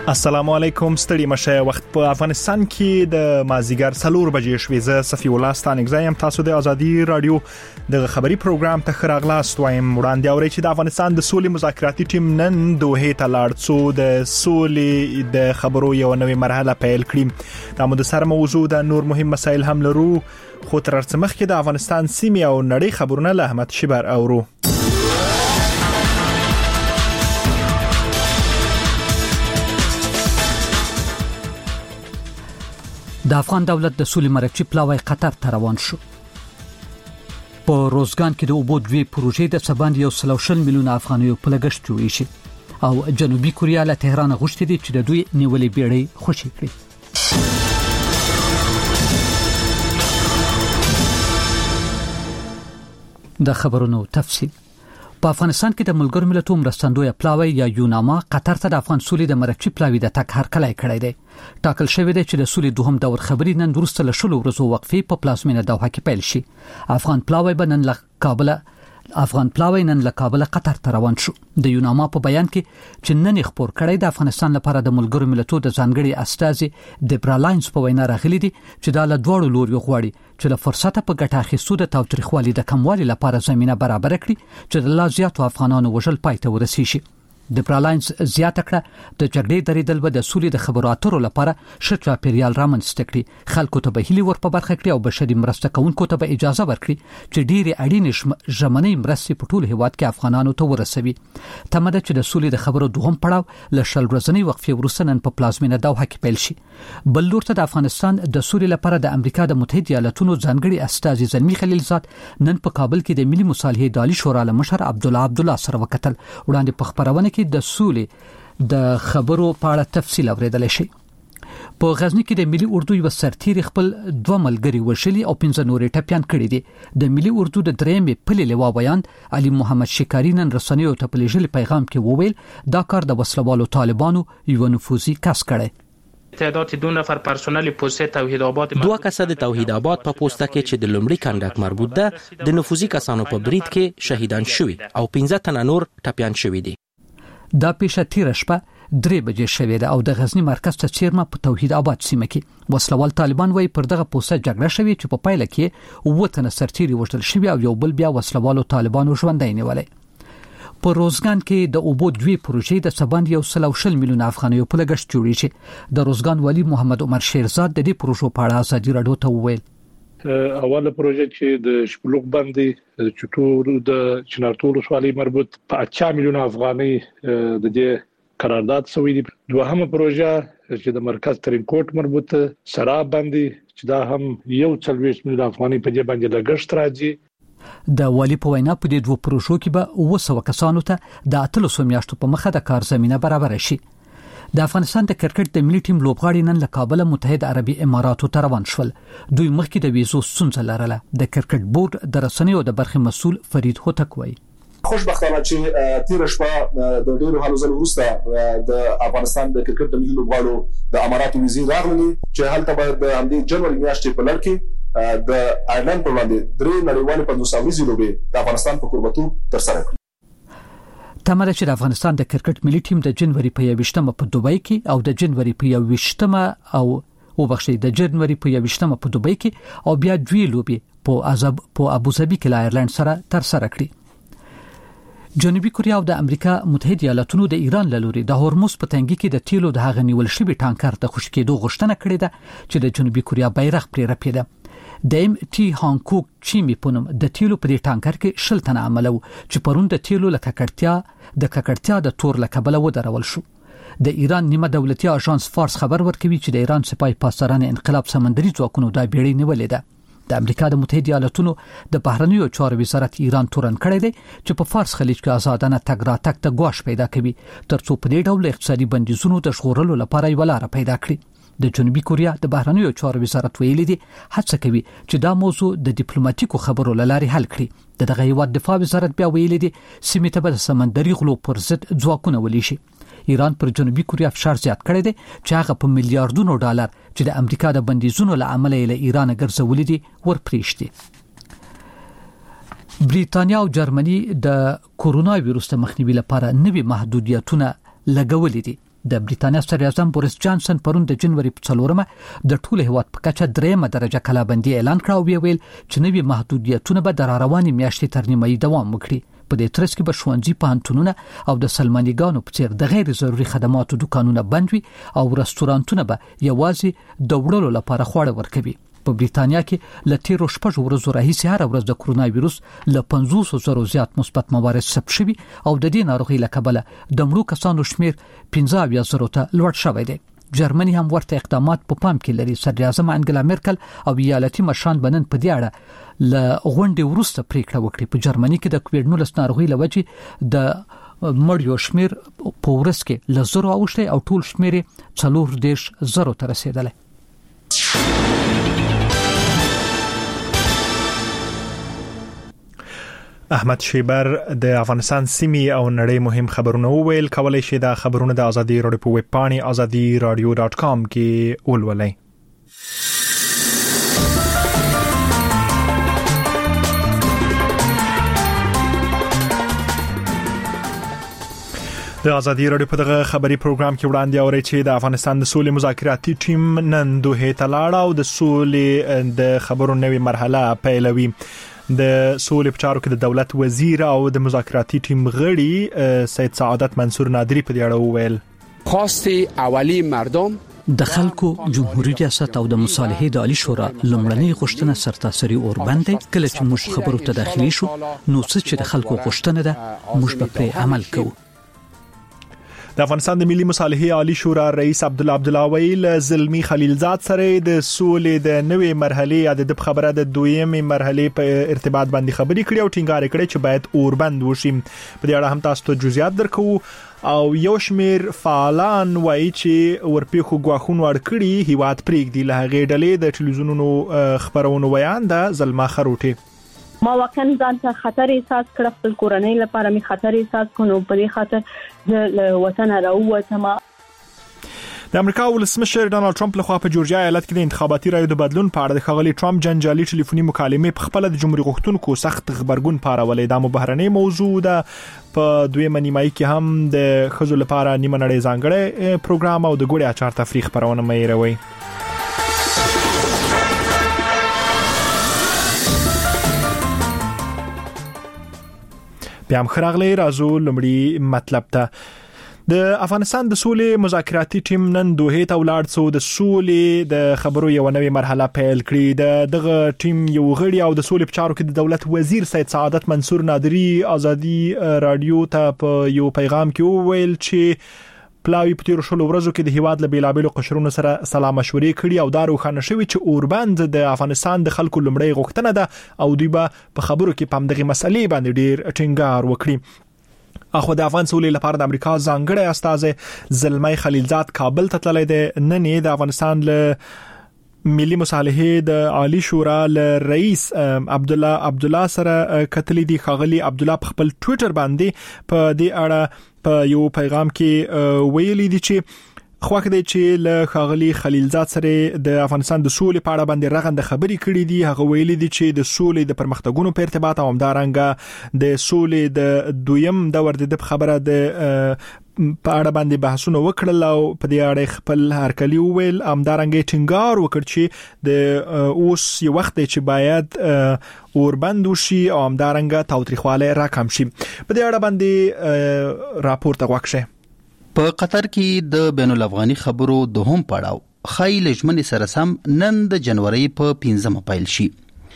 السلام علیکم ستړي مشه وخت په افغانستان کې د مازیګر 4 بجې شوې ز صفی الله ستانګزایم تاسو د ازادي رادیو د خبري پروګرام ته خراغلاست وایم وړاندې اوري چې د افغانستان د سولې مذاکراتي ټیم نن دوه ته لاړ څو د سولې د خبرو یو نوې مرحله پیل کړي د مو د سر موضوع د نور مهم مسایل هم لرو خو تر څمخ کې د افغانستان سیمه او نړۍ خبرونه له احمد شبر اورو د افغان دولت د سولې مرکزی پلاوی قطر ته روان شو. په روزګان کې د اوبو دوی پروژې د سباند 140 میلیون افغانیو په لګښت جوړې شي او جنوبي کوریا له تهران غوښتي دي چې د دوی نیولې بیړۍ خوشي کړي. د خبرونو تفصیل په افغانستان کې د ملګرو ملتونو مرستندوی پلاوی یا یوناما قطر ته د افغان سولې د مرکزی پلاوی د تک هرکلی کړی دی. ټاکل شوی دی چې د سولې دوهم دور خبري نن وروسته له شلو ورځو وقفې په پلازمینه دوحه کې پیل شي. افغان پلاوی نن له کابل قطر ته روان شو. د یوناما په بیان کې چې نن خبر کړی د افغانستان لپاره د ملګرو ملتونو د ځانګړي استازي د برالاینز په وینا راغلي دي چې د دوړو لوري غواړي چې له فرصت په ګټه اخیستو د تاوتریخوالي د کموالي لپاره زمينه برابر کړي چې د لا زیاتو افغانانو وژل پای ته ورسیږي. د برالاینز زیاته کړه د جګړې درېدل به د سولې د خبرو اترو لپاره شچا پیریال رامنځته کړي خلکو ته به هلي ور په برخه کړي او بشري مرسته کوونکو ته به اجازه ورکړي چې ډېری اړینې ژمنې مرستې په ټول هیواد کې افغانانو ته ورسوي. تمه ده چې د سولې د خبرو دوهم پړاو له شل ورځنۍ وقفې وروسته نن په پلازمینه دوحه کې پیل شي. بل لور ته د افغانستان د سولې لپاره د امریکا د متحده ایالاتونو ځانګړي استازي زلمی خلیلزاد نن په کابل کې د ملي مصالحې دالي شورا له مشر عبدالله سره وکتل. وړاندې په خبرونه کې د سولې د خبرو په اړه تفصیل اوریدل شي. په غزنی کې د ملي اردو یو سرتیر خپل دوه ملګري وشلي او 15 نورې ټپيان کړي دي. د ملي اردو د درېمې پلي لوا بیان علي محمد شکاری نن رسنیو ته په لېږلي پیغام کې وویل دا کار د وسلوالو طالبانو یو نفوذي کس کړي. تعداد 2 نفر پرسنل پوسټ توحید آباد دوه کسه د توحید آباد په پوسټه کې چې د لومړي کانډاک مربوط ده د نفوذي کسانو په برید کې شهیدان شوي او 15 تنه نور ټپيان شوي دي. دا پیښه تیر شپه 3 بجې شوې ده او د غزنی مرکز ته چیرمه په توحید آباد سیمه کې وسلوال طالبان وایي پر دغه پوسټ جګړه شوې چې په پایله کې وطن سرتیري وژل شوی او یو بل بیا وسلوالو طالبانو ژوندۍ نیولې. په روزګان کې د اوبو دوی پروژې د سباند 140 میلیون افغانیو په لګښت جوړې شي. د روزګان والی محمد عمر شیرزاد د دې پروژو په اړه ازادي رادیو ته وویل اوله پروژه چې د شپلوغ باندې چټور د چنارتول شوالي مربوط په 8 میلیون افغاني د دې قرارداد شوی دی. دوهمه پروژه چې د مرکز ترینکوټ مربوط سراب باندې چې دا هم 140 میلیون افغاني په دې باندې لګښت راځي. د والی په وینا په دې دوه پروژو کې به 200 کسانو ته د 300 میاشتو په مخه د کار زمينه برابر شي. د افغانستان د کرکټ د ملي ټیم لوبغاړي نن له کابل متحده عربي اماراتو ته روان شول. دوی مخکې د ویزو ستونزه لرله. د کرکټ بورډ د رسنیو د برخې مسؤل فرید هوتک وایي خوشبختانه چې تیر شپه د ډیرو هلو ځل وروسته د افغانستان د کرکټ د ملي لوبغاړو د اماراتو ویزې راغلي چې هلته به د همدې جنوري میاشتې په لړ کې د آیرلند په وړاندې درې نړیوالې 500 ویزې لوبې د افغانستان په کوربتوب ترسره کړې. تمه ده چې د افغانستان د کرکټ ملي ټیم د جنوري په 21مه په دوبۍ کې او د جنوري په 21مه د جنوري په 21مه په دوبۍ کې او بیا دوی لوبي په ابوظبي کې له آیرلند سره ترسره کړي. جنوبي کوریا او د امریکا متحده ایالاتونو د ایران له لوري د هورموز په تنګي کې د تیلو د هغه نیول شوی ټانکر د خوشکېدو غوښتنه کړې ده چې د جنوبي کوریا بیرغ پرې رپیده. د ام ټي هانکوک چیمي پونم د تیلو په دې ټانکر کې 10 تنه عملو چې پرون د تیلو لککړتیا د تور لکبل ودرول شو. د ایران نیمه دولتي اژانس فارس خبر ورکوي چې د ایران سپاه پاسداران انقلاب سمندري ځواکونو د بیړۍ نیولې ده. د امریکا د متحده ایالاتونو د بهرنیو چارو وزارت ایران تورن کړی دی چې په فارس خلیج کې آزادانه تګ راتګ ته ګواښ پیدا کوي ترڅو په دې ډول اقتصادي بندیزونو د ژغورلو لپاره یو لار پیدا کړي. د جنوبي کوریا د بهرنیو چارو وزارت ویلي دی هڅه کوي چې دا موضوع د ډیپلوماټیکو خبرو لارې حل کړي. دغه هیواد دفاع وزارت بیا ویلي دی سیمه ته به سمندري غلو پر ضد ځواکونه ولي شي. ایران پر جنوبي کوریا فشار زیات کړی دی چې هغه په میلیارډونو ډالر چې د امریکا د بندیزونو له امله له ایران ګرځولې دي ورپریشتي. بریتانیا او جرمني د کورونا وایروس د مخنیوي لپاره نوي محدودیتونه لګولې دي. د بریتانیا صدر اعظم بوریس جانسن پرون د جنوري په 4مه د ټول هیواد په کچه 3مه درجه کلابندي اعلان کړ او ویل چې نوي محدودیتونه به د رواني میاشتې تر نیمایي دوام وکړي. په دې ترڅ کې به ښوونځي، پوهنتونونه او د سلمانیګانو په څیر د غیر ضروري خدماتو دکانونه بند وي او رستورانتونه به یوازې د وړلو لپاره خواړه ورکوي. په بریتانیا کې له تیرو 6 ورځو راهیسې هر ورځ د کرونا وایروس له 500,000 زیات مثبت موارد ثبت شوي او د دې ناروغي له کبله د مړو کسانو شمیر 15,000 ته لوړ شوی دی. جرمني هم ورته اقدامات په پام کې لري. صدر اعظم انګلا مرکل او ایالتي مشران بنن په دې اړه له غونډې وروسته پریکړه وکړه. په جرمني کې د کووډ-19 ناروغي لوجې د مړیو شمیر په ورځ کې له 0 اوښته او ټول شمیر 40,000 ته رسیدلی. احمد شیبر د افغانستان سیمې او نړۍ مهم خبرونه وویل. کولای شئ دا خبرونه د ازادي رادیو په ویب پاڼې azadiradio.com کې ولولئ. د ازادي رادیو په دغه خبري پروګرام کې وړاندې اوري چې د افغانستان د سولې مذاکراتي ټیم نن دوه ته لاړ او د سولې د خبرو نوې مرحله پیلوي. د سولې په چارو کې د دولت وزیر او د مذاکراتي ټیم غړي سید سعادت منصور نادری په دې اړه وویل. خواست اولی مردم د خلکو جمهوریت ریاست او د مصالحې د عالی شورا لومړنۍ غوښتنه سرتاسري اوربند کله چې موږ خبرو ته داخلي شو نو څه چې د خلکو غوښتنه ده موږ به پرې عمل کوو. د افغانستان د ملي مصالحې عالی شورا رئیس عبدالله ویل زلمی خلیلزاد سره د سولې د نوې مرحله یا د خبره د دویمې مرحله په ارتباط باندې خبرې کړې او ټینګار کړې چې باید اوربند وشي. په دې اړه هم تاسو ته جزئیات درکو او یو شمیر فعالان وایي چې ورپېخو غواخون ورکړي هیواد پرېږدي. له هغې ډلې د ټلویزیونونو خبرونو ویان د زلمه خروټي ما واقعا ځان ته خطر احساس کړ، خپل کورنۍ لپاره می خطر احساس کړو. په دې خاطر د وطن راووتم. د امریکا ولسمشر ډانلډ ټرمپ لخوا په جورجیا ایالت کې د انتخاباتي رایو د بدلون په اړه د ښاغلي ټرمپ جنجالي ټلیفوني مکالمې په خپل د جمهوریت غوښتونکو سخت خبرګون پارولې. دا بهرنۍ موضوع ده. په دویمه نیمایي کې هم د خزو لپاره نیمه نړۍ ځانګړی پروګرام او د ګوړې اچار تفریح خبرونه مې روي. بیا هم خراغلی راځو لمړی مطلب ته. د افغانستان د سولې مذاکراتي ټیم نن دوه ته ولاړ څو د سولې د خبرو یو نوې مرحله پیل کړې. دغه ټیم یو غړي او د سولې په چارو کې د دولت وزیر سید سعادت منصور نادری ازادي رادیو ته په یو پیغام کې وویل چې پلاوی په تیر شلو ورځو کې د هیواد له بیلابېلو قشرونو سره سلا مشورې کړي او دا روښانه شوی چې اوربند د افغانستان د خلکو لمړی غوښتنه ده او دوی به په خبرو کې په همدغه مسلې باندې ډیر ټینګار وکړي. اخو د افغان سولې لپاره د امریکا ځانګړی استازی زلمی خلیلزاد کابل ته تللی دی. نن د افغانستان له ملي مصالحې د عالی شورا له رئیس عبدالله سره کتلی دی. ښاغلي عبدالله په خپل ټویټر باندې په دې اړه په یو پیغام کې ویلي دي چې خواخ دی چې له ښاغلي خلیلزاد سره د افغانستان د سولې په اړه باندې رغنده خبرې کړې دي. هغه ویلي دي چې د سولې د پرمختګونو په ارتباط او همدارنګه د سولې د دویم دور د خبره د په اړه باندې بحثونه وکړل او په دې اړه خپل هرکلی وویل. همدارنګه ټینګار وکړ چې د اوس یو وخت دی چې باید اوربند وشي او همدارنګه تاوتریخواله راکم شي. په دې اړه باندې راپور ته وکړه. په قطر کې د بین الافغاني خبرو دوهم پړاو خایل ژمنې سره سم نن د جنوري په 15مه پیل شي.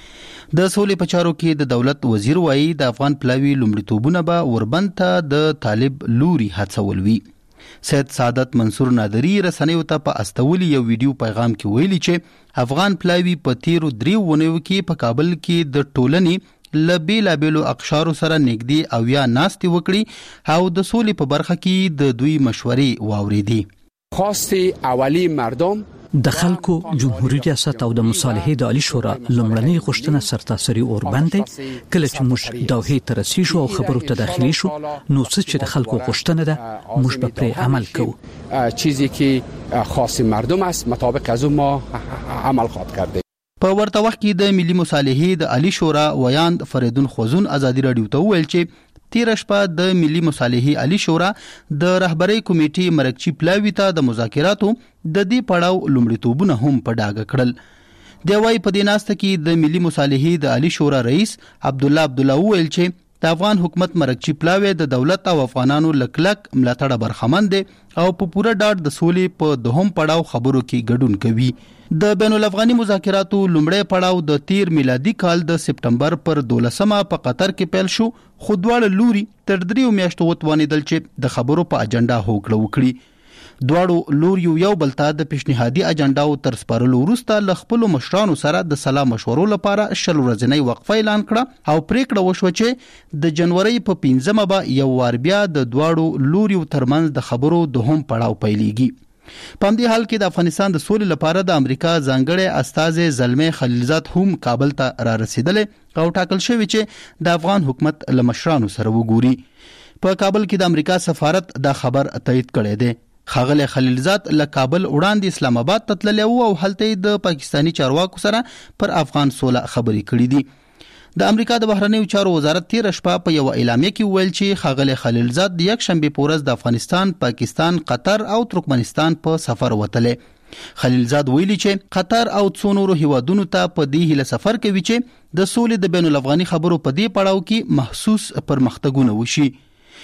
د سولې په چارو کې د دولت وزیر وایي د افغان پلاوی لومړیتوبونه به اوربند ته د طالب لوري هڅول وي. سید سعادت منصور نادری رسنیو ته په استولي یو ویډیو پیغام کې ویلي چې افغان پلاوی په تیرو 3 ونیو کې په کابل کې د ټولنې لبیلابیلو اقشارو سره نږدې او یا ناستي وکړي او د سولې په برخه کې د دوی مشورې واوریدي. خواست اولی مردم د خلکو جمهوریت ریاست او د مصالحې د عالی شورا لومړنۍ غوښتنه سرتاسري اوربند کله چې موږ دوه ته رسیدو او خبرو ته داخلي شو نو څه چې د خلکو غوښتنه ده موږ به پرې عمل کوو. چیزی که خاص مردم است مطابق از اون ما عمل خواهد کرد. په ورته وخت کې د ملي مصالحې د عالی شورا ویاند فریدون خوزون ازادي رادیو ته ویل چې تیر شپه د ملي مصالحې علي شورا د رهبری کمیټې مرکچی پلاوی ته د مذاکراتو د دې پړاو لومړیتوبونه هم په ډاګه کړل. د وايي په دیناسته کې د ملي مصالحې د علي شورا رئیس عبد الله ویل چې د افغان حکومت مرکچی پلاوی د دولت او افغانانو لکلک ملاتړ برخمن دي او په پوره ډاډ د سولې په دوهم پړاو خبرو کې ګډون کوي. د بین الافغاني مذاکراتو لومړی پړاو د تیر میلادي کال د سپټمبر پر 12مه په قطر کې پیل شو، خو دواړه لوري تر 3 میاشتو وتوانیدل چې د خبرو په اجنډا هوکړه وکړي. دواړو لوري یو بل ته د پیشنهادي اجنډاو تر سپارلو وروسته ل خپل مشرانو سره د سلا مشورو لپاره 10 ورځې وقفه اعلان کړه او پریکړه وشوه چې د جنوري په 15مه به یو وار بیا د دواړو لوري ترمنځ د خبرو دوهم پړاو پیلېږي. په همدې حال کې د افغانستان د سولې لپاره د امریکا ځانګړی استازي زلمه خلیلزاد هم کابل ته را رسیدلې او ټاکل شوی چې د افغان حکومت له مشرانو سره وګوري. په کابل کې د امریکا سفارت دا خبر تایید کړی دی. خاغله خلیلزاد له کابل وړاندې اسلام آباد ته تللی او هلته د پاکستانی چارواکو سره پر افغان سوله خبرې کړې دي. د امریکا د بهرنیو چارو وزارت تیر شپه په یو اعلامیه کې ویل چې خاغله خلیلزاد د یک شنبه په ورځ د افغانستان، پاکستان، قطر او ترکمنستان په سفر وتلې. خلیلزاد ویلي چې قطر او څو نورو هیوادونو ته په دې هیله سفر کوي چې د سولې د بین الافغاني خبرو په دې پړاو کې محسوس پرمختګونه وشي.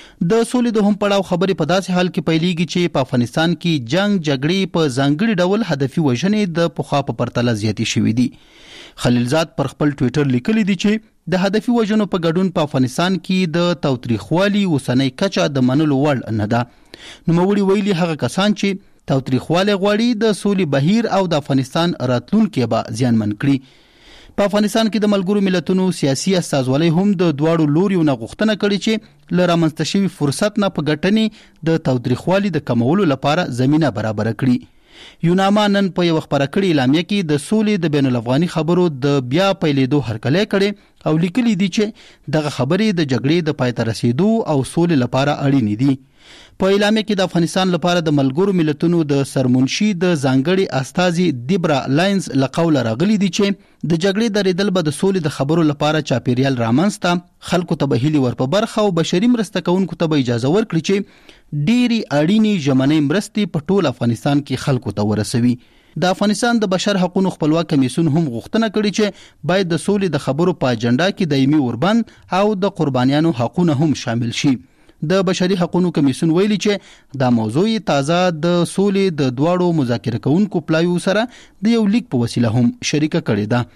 د سولې د هم پړاو خبرې په داسې حال کې پیلېږي چې په افغانستان کې جنگ جګړې په ځانګړي ډول هدفي وژنې د پخوا په پرتله زیاتې شوې دي. خلیلزاد پر خپل ټوئیټر لیکلي دي چې د هدفي وژنو په ګډون په افغانستان کې د تاوتریخوالي اوسنۍ کچه د منلو وړ نه ده. نوموړي ویلي هغه کسان چې تاوتریخوالی غواړي د سولې بهیر او د افغانستان راتلونکي به زیانمن کړي. په افغانستان کې د ملګرو ملتونو سیاسي استازولۍ هم د دواړو لوریو نه غوښتنه کړې چې له رامنځته شوي فرصت نه په ګټنې د تاوتریخوالي د کمولو لپاره زمینه برابر کړي. یوناما نن په یو خبره کړي اعلامیه کې د سولې د بین الافغاني خبرو د بیا پیلېدو هرکلی کړي او لیکلي دي چې دغه خبرې د جګړې د پای ته رسیدو او سولې لپاره اړینې دي. په اعلامیه کې د افغانستان لپاره د ملګرو ملتونو د سرمنشي د ځانګړي استازي دیبرا لاینز لقول راغلي دي چې د جګړې درېدل به د سولې د خبرو لپاره چاپیریال رامنځته خلکو ته به هیلي ور په برخه او بشري مرسته کوونکو ته به اجازه ورکړي چې ډېری اړینې ژمنې مرستې په ټول افغانستان کې خلکو ته ورسوي. د افغانستان د بشر حقوقو خپلواک کمیسیون هم غوښتنه کړې چې باید د سولې د خبرو په اجنډا کې دایمي وربند او د قربانیانو حقوقونه هم شامل شي. د بشري حقوقو کمیسیون ویلي چې دا موضوع تازه د سولې د دواړو مذاکره کوونکو پلایو سره د یو لیک په وسیله هم شریکه کړې ده.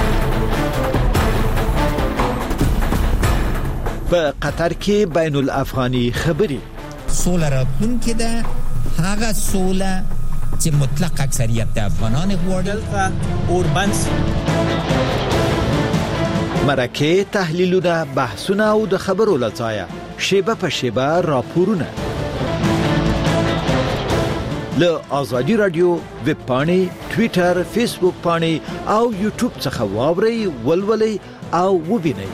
په قطر کې بین الافغاني خبرې سوله راتلونکې ده، هغه سوله چې مطلق اکثریت د افغانان غواړي. اوربنس مرکه تحلیلونه، بحثونه او د خبرو لڅایه شیبه په شیبه راپورونه له آزادی رادیو ویب پاڼې، ټوئیټر، فیسبوک پاڼې او یوټیوب څخه واورئ، ولولئ او وبینئ.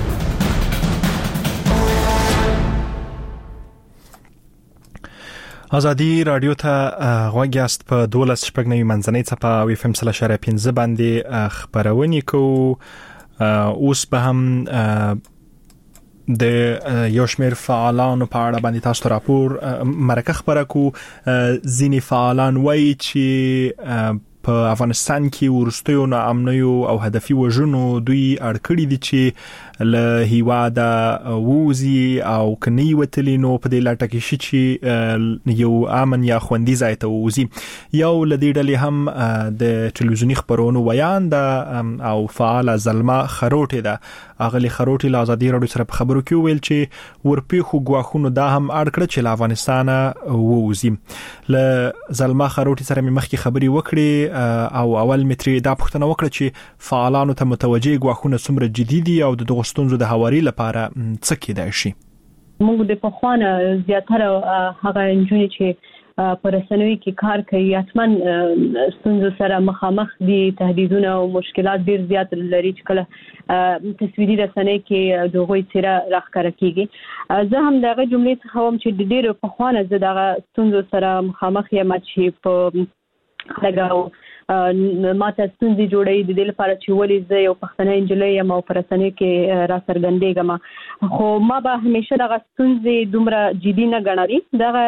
آزادی رادیو ته غوږ یاست. په 12 شپږ نوي منځنۍ څپه او FM 0.15 باندې خبرونه کوو. اوس به هم د یو شمېر فعالانو په اړه باندې تاسو راپور مرکه خبره کو. ځینې فعالان وایي چې په افغانستان کې ورستیو ناامنیو او هدفي وژنو دوی اړکړي دي چې له هیواده ووزي او کني وتلی نو په دې لټه کې شي چې یو امن یا خوندي ځای ته ووزي. یو لدی ډلې هم د ټلویزیونی خبرونو ویان ده او فعال زلمه خروټي ده. اغلی خروټي له آزادی رادیو سره په خبرو کې ویل چې ورپیخو غواخونو دا هم اړکړه چې له افغانستان ووزي. له زلمه خروټي سره مخکې خبري وکړي او اول متري دا پوښتنه وکړه چې فعالانو ته متوجه غواخونه څومره جدي دي او د ستونزو د هواري لپاره څه کېدای شي. موږ د پخوانه زیاتره هغه انجونې چې پر رسنوي کې کار کوي اتمن ستونزو سره مخامخ دي، تهدیدونه او مشکلات ډیر زیات لري چې کله تصویري رسنۍ کې دغه چیرې راخکاره کیږي. زه هم دغه جملې څخه هم چې ډیر پخوانه زه دغه ستونزو سره مخامخ یم چې په خلګو ماته ستونزې جوړي د دې لپاره چې ولې زه یو پښتنه انجلۍ یم او پرسنۍ کې را څرګندېږم خو ما به همیشه دغه ستونزې دومره جدي نه ګڼلې دغه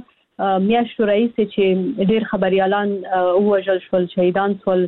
څه میاشتو راهیسې چې ډېر خبريالان ووژل شول شهیدان شول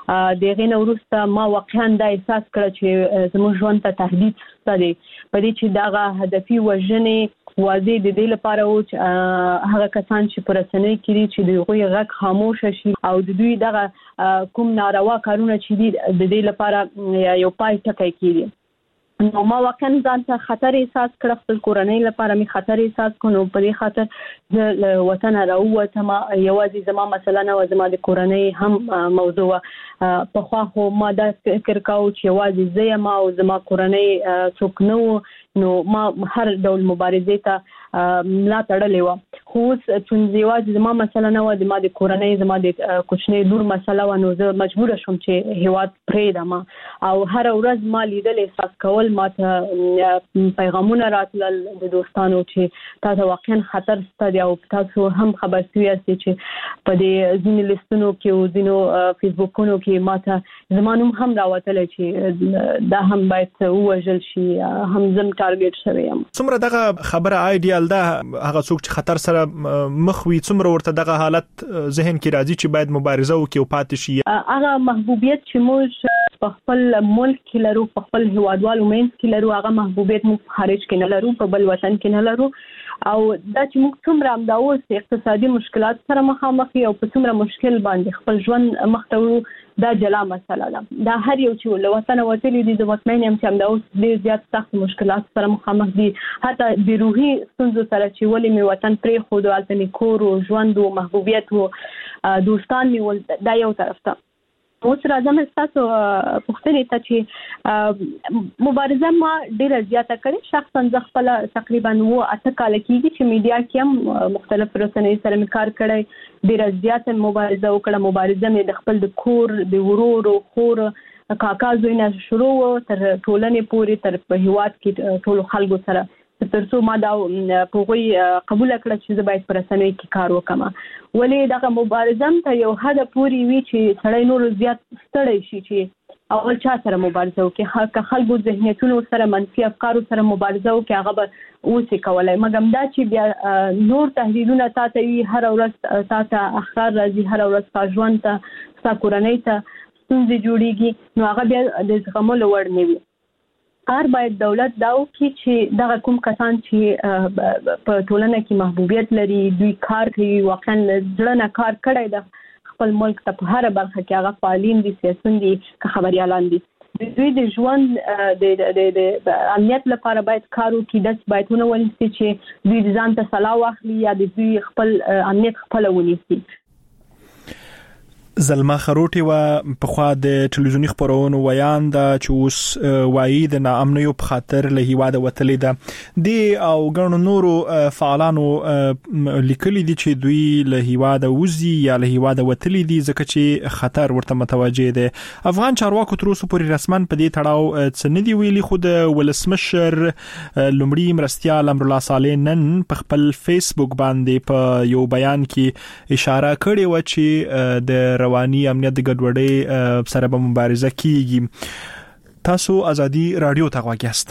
دغه نو وروسته ما واقعا دا احساس کړ چې زموږ ژوند ته تهدید ستدي په دې چې دغه هدفي وژنې واضح د دې لپاره و چې هغه کسان چې پرسنۍ کړي چې دوی غږ خاموش شي او د دوی دغه کوم ناروا کارونه چې دي د دې لپاره یو پای ټکی کړي نو ما واقعا ځان ته خطر احساس کړ خپل کورنۍ لپاره می خطر احساس کړو په دې خاطر د وطن راووتم یوازې زما مثلا نه زما د کورنۍ هم موضوع په خو خو ما دا فکر کاوه چې یوازې زه یم او زما کورنۍ څوک نو ما هر ډول مبارزې ته ملا تړلې و خو څنګه یوازې زما مثلا نه و زما د کورنۍ زما د کوچنۍ لور مسله و نو زه مجبور شوم چې هیواد پرېږدم او هر ورځ ما لیدل احساس کول ما ته پیغامونه راتلل د دوستانو چې تاسو واقعا خطر ستاسو او تاسو هم خبر شوي یاست چې په دې ځینې لیستونو کې او ځینو فیسبوکونو کې ما ته زمانوم هم راوتل چې دا هم باید وژل شي هم زم ټارګټ شوی یم څومره دغه خبره ایډیال ده هغه څوک چې خطر سره مخ وي څومره ورته دغه حالت ذهن کې راځي چې باید مبارزه وکړي او پاتې شي هغه محبوبیت چې موږ په خپل ملک کې لرو په خپل هیوادوالو منځ کې لرو هغه محبوبیت موږ خارج کې نه لرو په بل وطن کې نه لرو او دا چې موږ څومره هم دا اوس اقتصادي مشکلات سره مخامخ یو په څومره مشکل باندې خپل ژوند مخته وړو دا جلا مسله ده دا هر یو چې له وطن وتلی دي د مطمئن یم چې هم دا اوس ډېر زیات سخت مشکلات سره مخامخ دي حتی د روحي ستونزو سره چې ولې می وطن پرې خو د التمی کور او ژوند او محبوبیت او دوستان می ول دا یو طرف ته اوس راځم تاسو پوښتنې ته چې مبارزه ما ډیره زیاته کړې شخصا زه خپل تقریبا 8 کال کېږي چې میډیا کې هم مختلف رسنۍ سره مې کار کړی ډیره زیاته مبارزه وکړه مبارزه مې د خپل د کور د ورور او خور کاکا زوی نه شروع تر ټولنې پورې تر په هیواد کې ټول خلکو سره ترڅو ما دا په غوي قبول کړ چې زه باید پر رسنۍ کې کار وکم ولې دغه مبارزه ته یو حد پوري وی چې سړی نور زیات ستړی شي چې اول چا سره مبارزه وکړي خلکو ذهنیتونو سره منفي افکارو سره مبارزه وکړي هغه به اوسې کولای مګم دا چې بیا نور تهدیدونه تاسو وی هر ورځ تاسو اخر راځي هر ورځ تاسو ژوند ته تاسو کورنۍ ته ستونزې جوړیږي نو هغه بیا د زغملو وړ نه وي کار باید دولت داو کی چې دغه کوم کسان چې په ټولنه کې محبوبیت لري دوی کار کوي واقعا ځړنه کار کړی د خپل ملک ته په هر برخه کې هغه فعالین دي سیاسيون دي که خبريالان دي دوی د ژوند د امنیت لپاره باید کار وکړي د بایتونه ونیسي چې دوی ځان ته صلاح واخلي یا دوی خپل امنیت خپل ونیسي زلمه خروټي و په خوا د ټلویزیونی خبرونو ویان دا چې اوس وایي د ناامنیو په خاطر له هیواده وتلې ده دی او ګڼو نورو فعالانو لیکلي دي چې دوی له هیواده وزي یا له هیواده وتلې دي ځکه چې خطر ورته متوجه دي افغان چارواکو تر اوسه پورې رسمن په دې تړاو څه نه دی ویلي خو د ولسمشر لومړي مرستیال امرالله صالح نن په خپل فیسبوک باندې په یو بیان کې اشاره کړې و چې د رواني امنیت د ګډوډۍ سره به مبارزه کیږي تاسو ازادي رادیو ته غواګست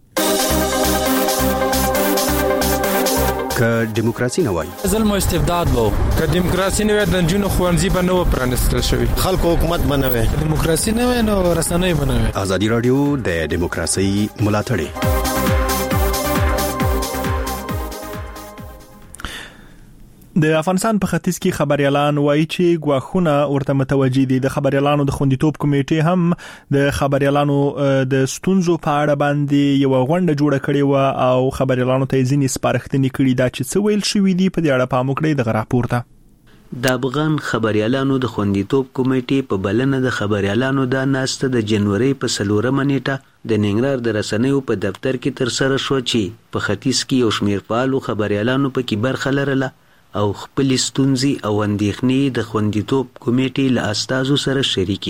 که دیموکراسي نه وای ظلم او استبداد وو که دیموکراسي نه وای د جنونو خوانزي به نو پرانستل شوی خلکو حکومت بنوي دیموکراسي نه وای نو رسنۍ بنوي ازادي رادیو د دیموکراسي ملاتړي د افغانستان په ختیځ کې خبريالان وایي چې غواخونه ورته متوجي دي د خبريالانو د خوندیتوب کمیټې هم د خبريالانو د ستونزو په اړه باندې یو غونډه جوړه کړې و او خبريالانو ته ځینې سپارښتنې کړې دا چې څه ویل شوې دي په دې اړه پام وکړئ د راپورته د افغان خبريالانو د خوندیتوب کمیټې په بلنه د خبريالانو د ناسته د جنوري په 4 نیټه د ننګرهار د رسنیو په دفتر کې تر سره شو چې په ختیځ کې یو شمېر فعالو خبريالانو په کې برخه لرله او خپل ستونزې او اندېښنې د خوندیتوب کمیټې له استازو سره شریکې کړې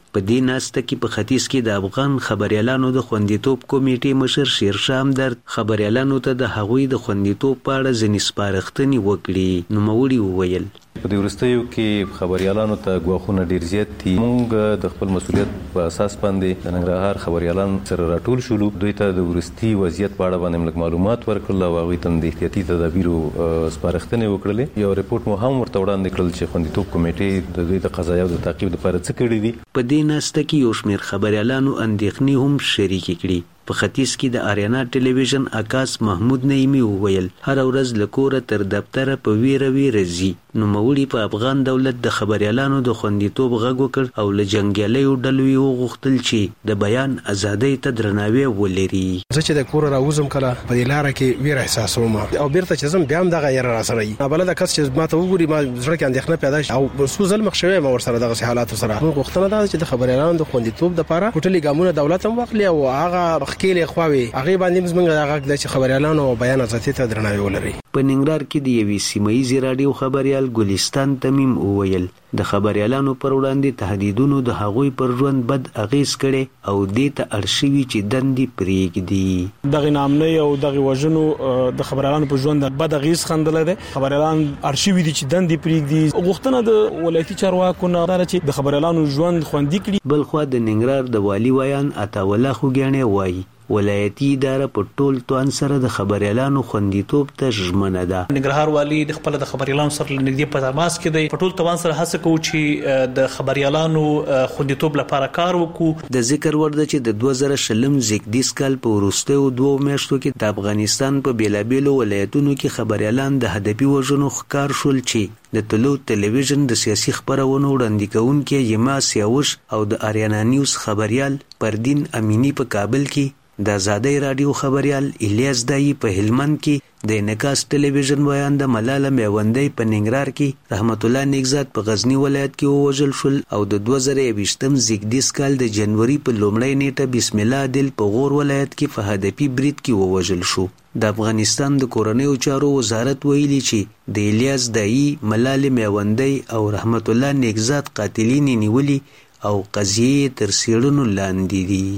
په دې ناسته کې په ختیځ کې د افغان خبريالانو د خوندیتوب کمیټې مشر شیرشاه همدرد خبريالانو ته د هغوی د خوندیتوب په اړه ځینې سپارښتنې وکړي. نوموړي وویل په دې وروستیو کې خبريالانو ته ګواښونه ډیر زیات دي. موږ د خپل مسؤلیت په اساس باندې د ننګرهار خبريالان سره راټول شولو. دوی ته د ورستي وضعیت په اړه باندې موږ معلومات ورکړل او هغوی ته د احتیاطي تدابیرو سپارښتنې وکړلې. یو ریپورت مو هم ورته وړاندې کړل چې خوندیتوب کمیټې د دوی د قضایاو د تعقیب لپاره څه کړي دي. په دې ناسته کې یو شمېر خبريالانو اندېښنې هم شریکې کړي. په ختیځ کې د آریانا ټلویزیون عکاس محمود نعیمی وویل هر ورځ له کوره تر دفتره په ویره ځي. نوموړي په افغان دولت د خبريالانو د خوندیتوب غږ وکړ او له جنګیالیو ډلو یې وغوښتل چې د بیان ازادۍ ته درناوی ولري. زه چې د کوره راوځم کله په دې لاره کې ویره احساسوم او بیرته چې زم بیا هم دغه یره راسره وي. بلده کس چې ما ته وګوري ما زړه کې اندېښنه پیدا شي او څو ځل مخ شوی ما ورسره دغه حالات سره. موږ غوښتنه ده چې د خبريالانو د خوندیتوب لپاره ټولي ګامونه دولت هم واخلي او هغه خکېلې خواوي هغه باندې موږ هغه د خبريالانو بیان ازادۍ ته درناوی ولري. په ننګرهار کې د یوې سیمه‌یزې راډیو خبريال ګلستان تمیم وویل د خبريالانو پر وړاندې تهدیدونو د هغوی پر ژوند بد اغیز کړي او دې ته اړ شوي چې دندې پرېږدي. دغه نامنۍ او دغه وژنو د خبريالانو پر ژوند بد اغیز خندل دي. خبريالان اړ شوي دي چې دندې پرېږدي. غوښتنه د ولایتي چارواکو نه ده چې د خبريالانو ژوند خوندي کړي. بلخوا د ننګرهار د والي ویان عطاالله خوګیاڼی وایي ولایتي اداره په ټول توان سره د خبريالانو خوندیتوب ته ژمنه ده. ننګرهار والي د خپل د خبريالانو سره نږدې په تماس کې دی. په ټول توان سره هڅه کوي چې د خبريالانو خوندیتوب لپاره کار وکړو. د ذکر وړ ده چې د 2020 زیږدیز کال په وروستیو 2 میاشتو کې د افغانستان په بیلابیلو ولایتونو کې خبريالان د هدفي وژنو ښکار شول چې د طلوع ټلویزیون د سیاسي خبرونو وړاندې کوونکي یما سیاوش او د آریانا نیوز خبريال پردین امینی په کابل کې، د آزادۍ رادیو خبريال الیاس دای په هلمند کې، د انعکاس ټلویزیون ویانده ملاله میوندی په ننګرهار کې، رحمت الله نیکزاد په غزنی ولایت کې ووژل شول او د 2020 زیږدیز کال د جنوري په لومړۍ نیټه بسم الله عادل په غور ولایت کې په هدفي برید کې ووژل شو. د افغانستان د کورنیو چارو وزارت ویلي چې د الیاس دای، ملاله میوندی او رحمت الله نیکزاد قاتلین نیولي او قضیه تر څېړنو لاندې دي.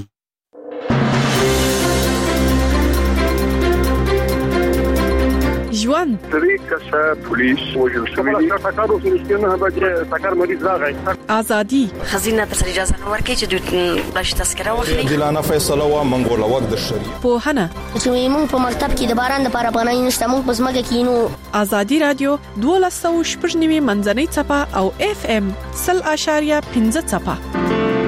ژوند درې کسه پولیس وژل شوي دي. ټاکارو سره به ټاکار مریض راغی. ازادي خزینه پر اجازه نه ورکړي چې د بلش تذکره واخلي. دلانه فیصله وا منګول وخت د شریعت په هنه چې موږ په مکتب کې د باران لپاره پناه نشته، موږ په سمګه کې نو ازادي رادیو 1290 منځنۍ چپه او اف ام 0.15 چپه.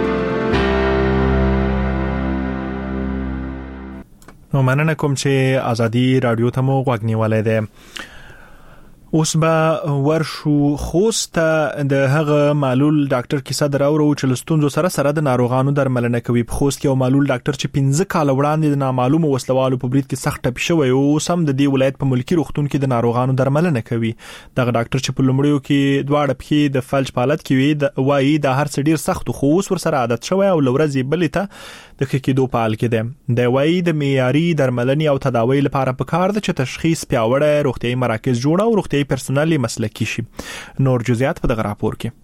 نو مننه کوم چې ازادي رادیو ته مو غوږ نیولای دی. اوس به ورشو خوست د هغه معلول ډاکټر کیسه دراورو چې لستونزو سره د ناروغانو درملنه کوي. په خوست کې یو معلول ډاکټر چې 15 کال وړاندې د نامعلومو وسلوالو په برید کې سخت ټپي شوی او سم د دې ولایت په ملکی روغتون کې د ناروغانو درملنه کوي. دغه ډاکټر چې په لومړیو کې دواړه پښې د فلج په حالت کې وي وایي د هر څه ډیر سخت خو اوس ورسره عادت شوی او لورځي بلې ته د کېدو په حال کې ده. د وایي د معیاري درملنې او تداوی لپاره پکار ده چې تشخیص پیاوړی روغتيایي مراکز جوړ او روغتيایي پرسونل مسلکي شي. نور جزئیات په دغه راپور کې.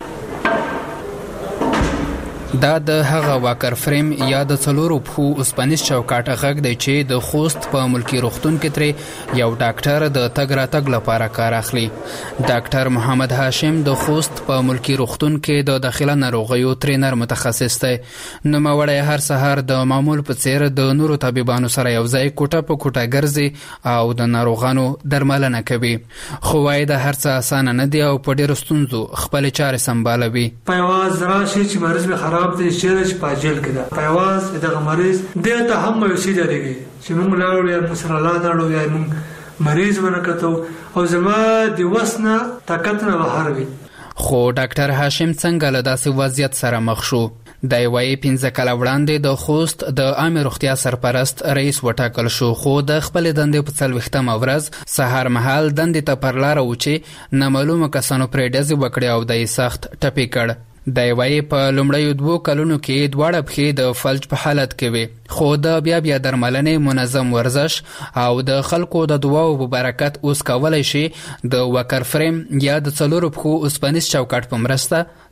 دا د هغه واکر فریم یا د څلورو پښو اوسپنیز چوکاټ غږ دی چې د خوست په ملکی روغتون کې ترې یو ډاکټر د تګ راتګ لپاره کار اخلي. ډاکټر محمد هاشم د خوست په ملکی روغتون کې د داخله ناروغیو ټرینر متخصص دی. نوموړی هر سهار د معمول په څیر د نورو طبيبانو سره یو ځای کوټه په کوټه ګرځي او د ناروغانو درملنه کوي. خو وايي د هر څه اسانه نه دی او په ډېرو ستونزو خپل چارې سمبالوي. په आवाज راشي چې مریض به خراب دي چې پاجل کده په आवाज دغه مریض دته هم یو شي درېږي چې موږ لاړو یا مسرلا داړو یا موږ مریض ونکتو او زما د وسنه طاقت نه بهر وي. خو ډاکټر هاشم څنګه له داسې وضعیت سره مخ شو؟ د وایي 15 کال وړاندې د خوست د عامه روغتیا سرپرست رئیس وټاکل شو، خو د خپل دندې په 40مه ورځ سهار مهال دندې ته پر لار و چې نامعلومه کسانو پرې ډزې وکړې او د سخت ټپي کړ. د وایي په لومړیو 2 کلونو کې دواړه پښې د فلج په حالت کې وي، خو د بیا درملنې منظم ورزش او د خلکو د دعاو په برکت اوس کولای شي د وکر فریم یا د څلورو پښو اوسپنیز چوکاټ په مرسته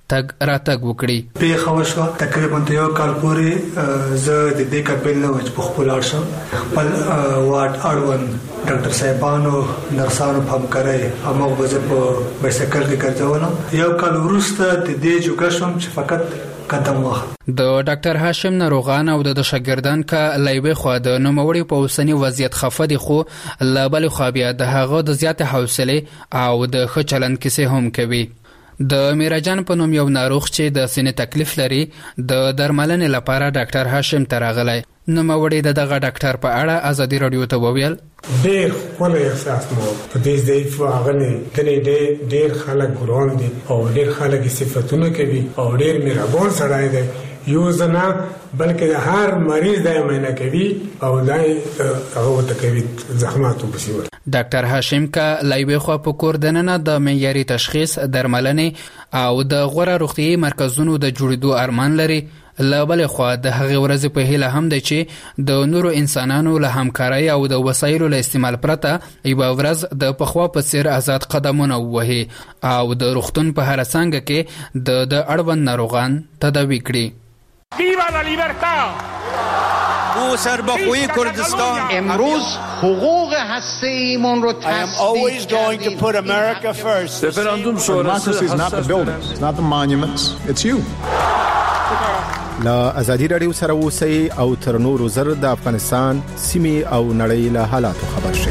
تګ راتګ وکړي. په خوښه تقریبا یو کال پورې زه د دې کابل نه وځ په خپل ارشم بل واټ اړوند ډاکټر صاحبانو نرسانو په همکارۍ همغه وځ په بایسکل کې ګرځولم. یو کال وروسته د دې جوګشم چې فقط قدم واخ. د ډاکټر هاشم ناروغان او د شاګردان کا لایوي خو د نوموړي په اوسنی وضعیت خفه دي، خو لابل خو بیا د هغه د زیات حوصله او د ښه چلند کیسه هم کوي. د میراجان په نوم یو ناروغ چې د سینې تکلیف لري د درملنې لپاره ډاکټر هاشم تراغلی. نوموړي دغه ډاکټر په اړه ازادي رادیو ته وویل ډېر خوږ احساس مو په دې ضعیف هغه ډېر خلک ګران دي او ډېر خلک صفاتونه کوي او ډېر مهربان سړی دی. یو زنا بلکې هر مریض د معاینه کوي او دای هغه ته کوي زحمت وبسي. ډاکټر هاشم کا لایوي خو په کور دننه د معیاري تشخیص درملنې او د غوړه روغتي مرکزونو د جوړېدو ارمان لري. لابل خو د هغه ورځ په هیله هم دی چې د نورو انسانانو له همکارۍ او د وسایلو له استعمال پرته یو ورځ د پخوا په څیر آزاد قدمونه ووهي او د روغتون په هر څنګه کې د اړوند ناروغان تداوی کړي. ویوا لا لیبرتا! او سربخوی کردستان امروز حقوق هسته‌ایمون رو تصدیق کردیم. رفراندوم شورای is not the buildings, it's not the monuments, it's you. لا ازادي رادیو سره اوسئ او تر نورو زر د افغانستان سیمې او نړۍ له حالاتو خبر شئ.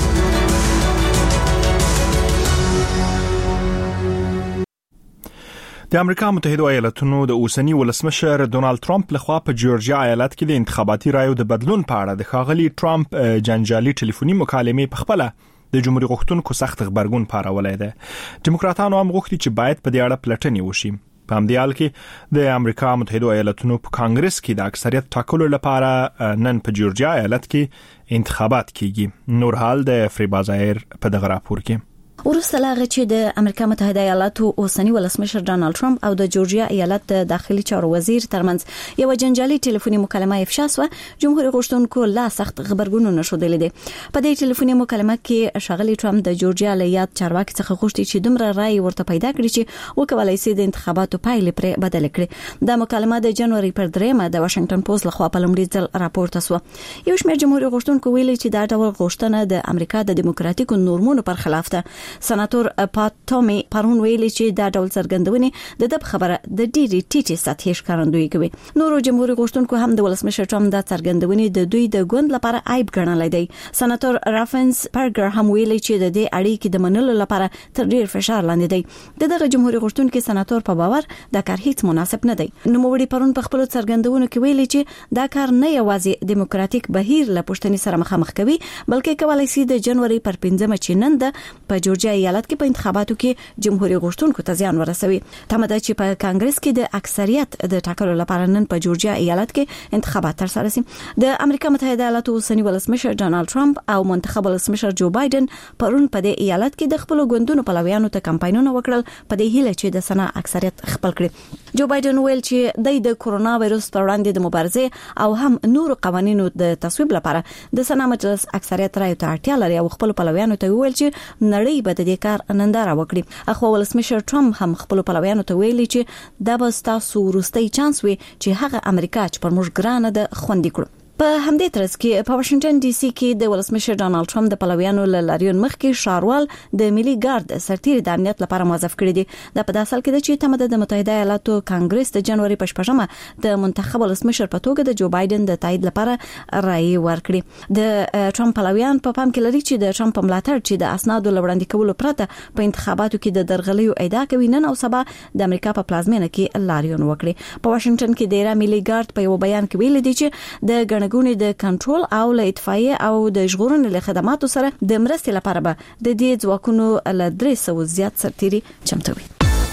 د امریکا متحده ایالاتونو د اوسنی ولسمشر ډونالد ټرمپ لخوا په جورجیا ایالت کې د انتخاباتي رایو د بدلون په اړه د ښاغلي ټرمپ جنجالي ټلیفوني مکالمې په خپل د جمهوریت غوښتونکو سخت خبرګون پارولای دی. دیموکراتانو هم غوښتي چې باید په دې اړه پلټنې وشي. په همدې حال کې د امریکا متحده ایالاتونو په کانګرس کې د اکثریت ټاکلو لپاره نن په جورجیا ایالت کې انتخابات کیږي. نور حال د فریبا ظاهر په دغه راپور کې. وروسته لاغه چې د امریکا متحده ایالاتو اوسنی ولسمشر ډونالد ټرمپ او د جورجیا ایالت د داخلي چارو وزیر ترمنځ یو جنجالي ټلیفوني مکالمه افشا شوه، جمهوریت غوښتونکو لا سخت خبرګونونه شودل دي. په دې ټلیفوني مکالمه کې ښاغلي ټرمپ د جورجیا لیات چارواکي څخه غوښتي چې دومره رائے ورته پیدا کړي چې وکولای شي د انتخاباتو پایلې پر بدل کړي. د مکالمه د جنوري پر 3 د واشنگټن پوسټ لخوا په لومړي ځل راپورته شوه. یو شمېر جمهوریت غوښتونکو ویلي چې دا ډول غوښتنه د امریکا د دیموکراتیکو نورمونو پر خلاف ده. سناتور پات تومي پرون ویلي چې دا ډول څرګندونې د خبره د ډیری ټیټي سطحي ښکارندوی کوي. نورو جمهوریت غوښتونکو هم د ولسمشر ټرمپ د څرګندونې د دوی د ګوند لپاره عیب ګڼلای دی. سناتور رافنس پرګر هم ویلي چې د دې اړیکې د منلو لپاره تر ډیر فشار لاندې دی. دغه جمهوریت غوښتونکو سناتور په باور دا کار هیڅ مناسب نه دی. نوموړي پرون په خپل څرګندونو کې ویلي چې دا کار نه یوازې دیموکراتیک بهیر له پښتني سره مخامخ کوي، بلکې کولای شي د جنوري پر 15 چې نن د په جورجیا ایالت کې په انتخاباتو کې جمهوریت غوښتونکو ته زیان ورسوي. تمه ده چې په کانګرس کې د اکثریت د ټاکلو لپاره نن په جورجیا ایالت کې انتخابات ترسره شي. د امریکا متحده ایالاتو اوسنی ولسمشر ډونالد ټرمپ او منتخب ولسمشر جو بایدن پرون په دې ایالت کې د خپل ګوندونو پلویانو ته کمپاینونه وکړل په دې هیله چې د سنا اکثریت خپل کړي. جو بایدن ویل چې د کورونا وایرس پر وړاندې د مبارزې او هم نورو قوانینو د تصویب لپاره د سنا مجلس اکثریت رايو ته اړتیا لري او خپل پلویانو ته ویل چې نړۍ به د دې کار ننداره وکړي. اخو ولسمشر ټرمپ هم خپل پلویانو ته ویلي چې دا به تاسو وروستي چانس وي چې هغه امریکا چې پر موږ ګرانه ده خوندې کړو. په همدې ترڅ کې په واشنگټن ډي سي کې د ولسمشر ډونالد ټرمپ د پلویانو لاریون مخ کې شاروال د ملي ګارد سرتیري د امنیت لپاره موظف کړی دی. دا په داسل کې د چې تمه د متحده ایالاتو کانګرس د جنوري په 15مه د منتخب ولسمشر په توګه د جو بایدن د تایید لپاره رائے ورکړي. د ټرمپ پلویان په پام کې لري چې د ټرمپ ملاتړ چې د اسنادو لوړاندې کولو پرته په انتخاباتو کې د درغلیو ادعا کوي نن او سبا د امریکا په پلازمینه کې لاریون وکړي. په واشنگټن کې د ملي ګارد په یو بیان کې ویل دي چې د ګڼګونې د کنټرول او له اطفائیه او د ژغورنې له خدماتو سره د مرستې لپاره به د دې ځواکونو له 300 زیات سرتیري چمتوي.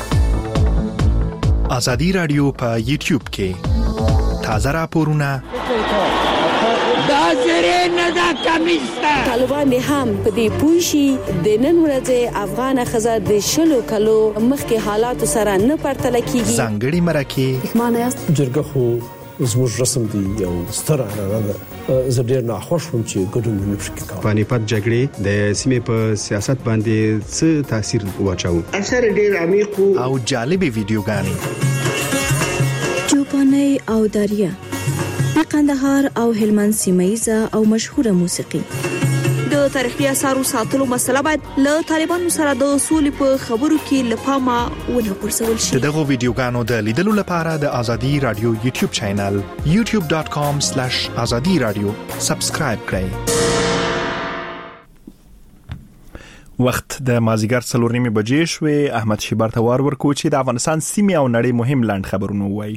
ازادي رادیو په یوټیوب کې تازه راپورونه دا زره نه دا کمیسته طالبان هم په دې پوښي د نن ورځې افغان خزه د شلو کلو مخکې حالات سره نه پرتل کیږي. ځانګړي مرکه معنی است جرګه خو زموږ رسم دی یو ستره ده. زه ډیر نه خوښ وم چې ګډون نه پکې کوم. پانیپت جګړې د سیمې په سیاست باندې څه تاثیر واچاو؟ اثر ډیر عمیق او جالب ویډیوګانې افغاني او داریا، د قندهار او هلمند سیمایزه او مشهوره موسیقي. د تاریخي اثارو ساتلو مسله باید له طالبانو سره د سولې په خبرو کې لپاره ونه غورځول شي. دغه ویډیوګانو د لیدلو لپاره د ازادي رادیو یوټیوب چینل youtube.com/azadi-radio سبسکرایب کړئ. وخت د مازیګر 4:30 بجې شوې. احمد شیبر ته ورکو چې د افغانستان سیمې او نړۍ مهم لاند خبرونه وایي.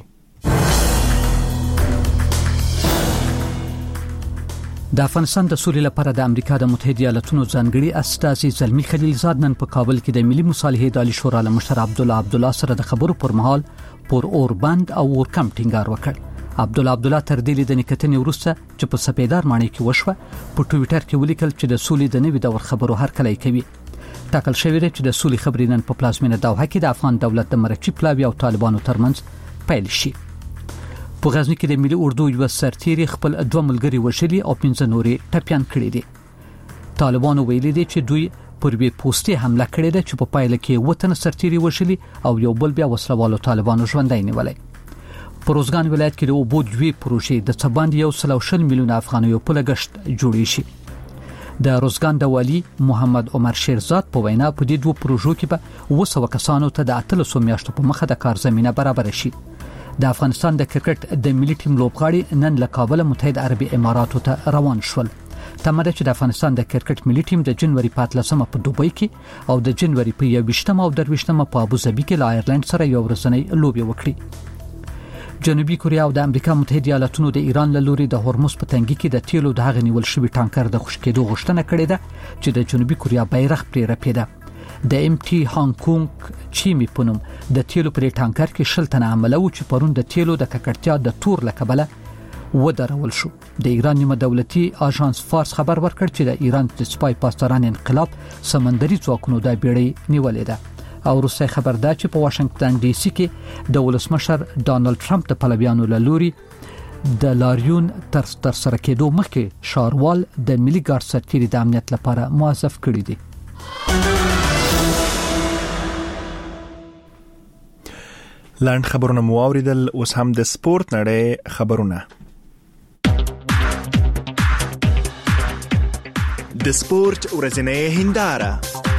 د افغانستان د سولې لپاره د امریکا د متحده ایالاتونو ځانګړي استازي زلمی خلیلزاد نن په کابل کې د ملي مصالحې د عالی شورا له مشر عبدالله سره د خبرو پر مهال پر اوربند او ورکم ټینګار وکړ. عبدالله تر دې لیدنې کتنې وروسته چې په سپیدار ماڼۍ کې وشوه په ټویټر کې ولیکل چې د سولې د نوي دور خبرو هرکلی کوي. ټاکل شوی دی چې د سولې خبرې نن په پلازمینه دوحه کې د افغان دولت د مرکزي پلاوي او طالبانو ترمنځ پیل شي. په غزنی کې د ملي اردو یو سرتیری خپل 2 ملګري وشلي او 15 نورې ټپيان کړي دي. طالبانو ویلي دي چې دوی پر وی پوسټي حمله کړې ده چې په پایله کې وطن سرتیری وشلي او یو بل بیا وسلوالو طالبانو ژوندۍ نیولې. په روزګان ولایت کې د اوبو دوی پروژې د څباند 120 میلیون افغانیو په لګښت جوړې شي. د روزګان د والی محمد عمر شیرزاد په وینا په دې دوه پروژو کې به 200 کسانو ته د 300 میاشتو په مخه د کار زمينه برابر شي. د افغانستان د کرکټ د ملي ټیم لوبغاړي نن له کابل متحده عربي اماراتو ته روان شول. تمره چې د افغانستان د کرکټ ملي ټیم د جنوري 14 په دوبۍ کې او د جنوري په 21 او 23 په ابوظبي کې له آیرلند سره یو ورځنی لوبي وکړي. جنوبي کوریا او د امریکا متحده ایالاتونو د ایران له لوري د هورمز په تنګي کې د تیلو د هغې نیول شوی ټانکر د خشکېدو غوښتنه کړې ده چې د جنوبي کوریا بیرغ پرې رپېده. د MT هانګ کونګ چیمي پونم د تیلو پر ټانکر کې 60 تنه عمله و چې پرون د تیلو د ککړتیا د تور لکبله ودرول شو. د ایران نیمه دولتي اژانس فارس خبر ورکړ چې د ایران د سپای پاسداران انقلاب سمندري ځواکونو د بیړۍ نیولې ده. او روسي خبر ده چې په واشنگټن ډي سي کې د ولسمشر ډانلډ ټرمپ د پلویانو له لوري د لاریون تر سره کېدو مخکې شاروال د ملي ګارد سرتیري د امنیت لپاره موظف کړی دی. لاند خبرونه مو اوریدل. اوس هم د سپورت نړۍ خبرونه. د سپورت ورځنۍ هنداره.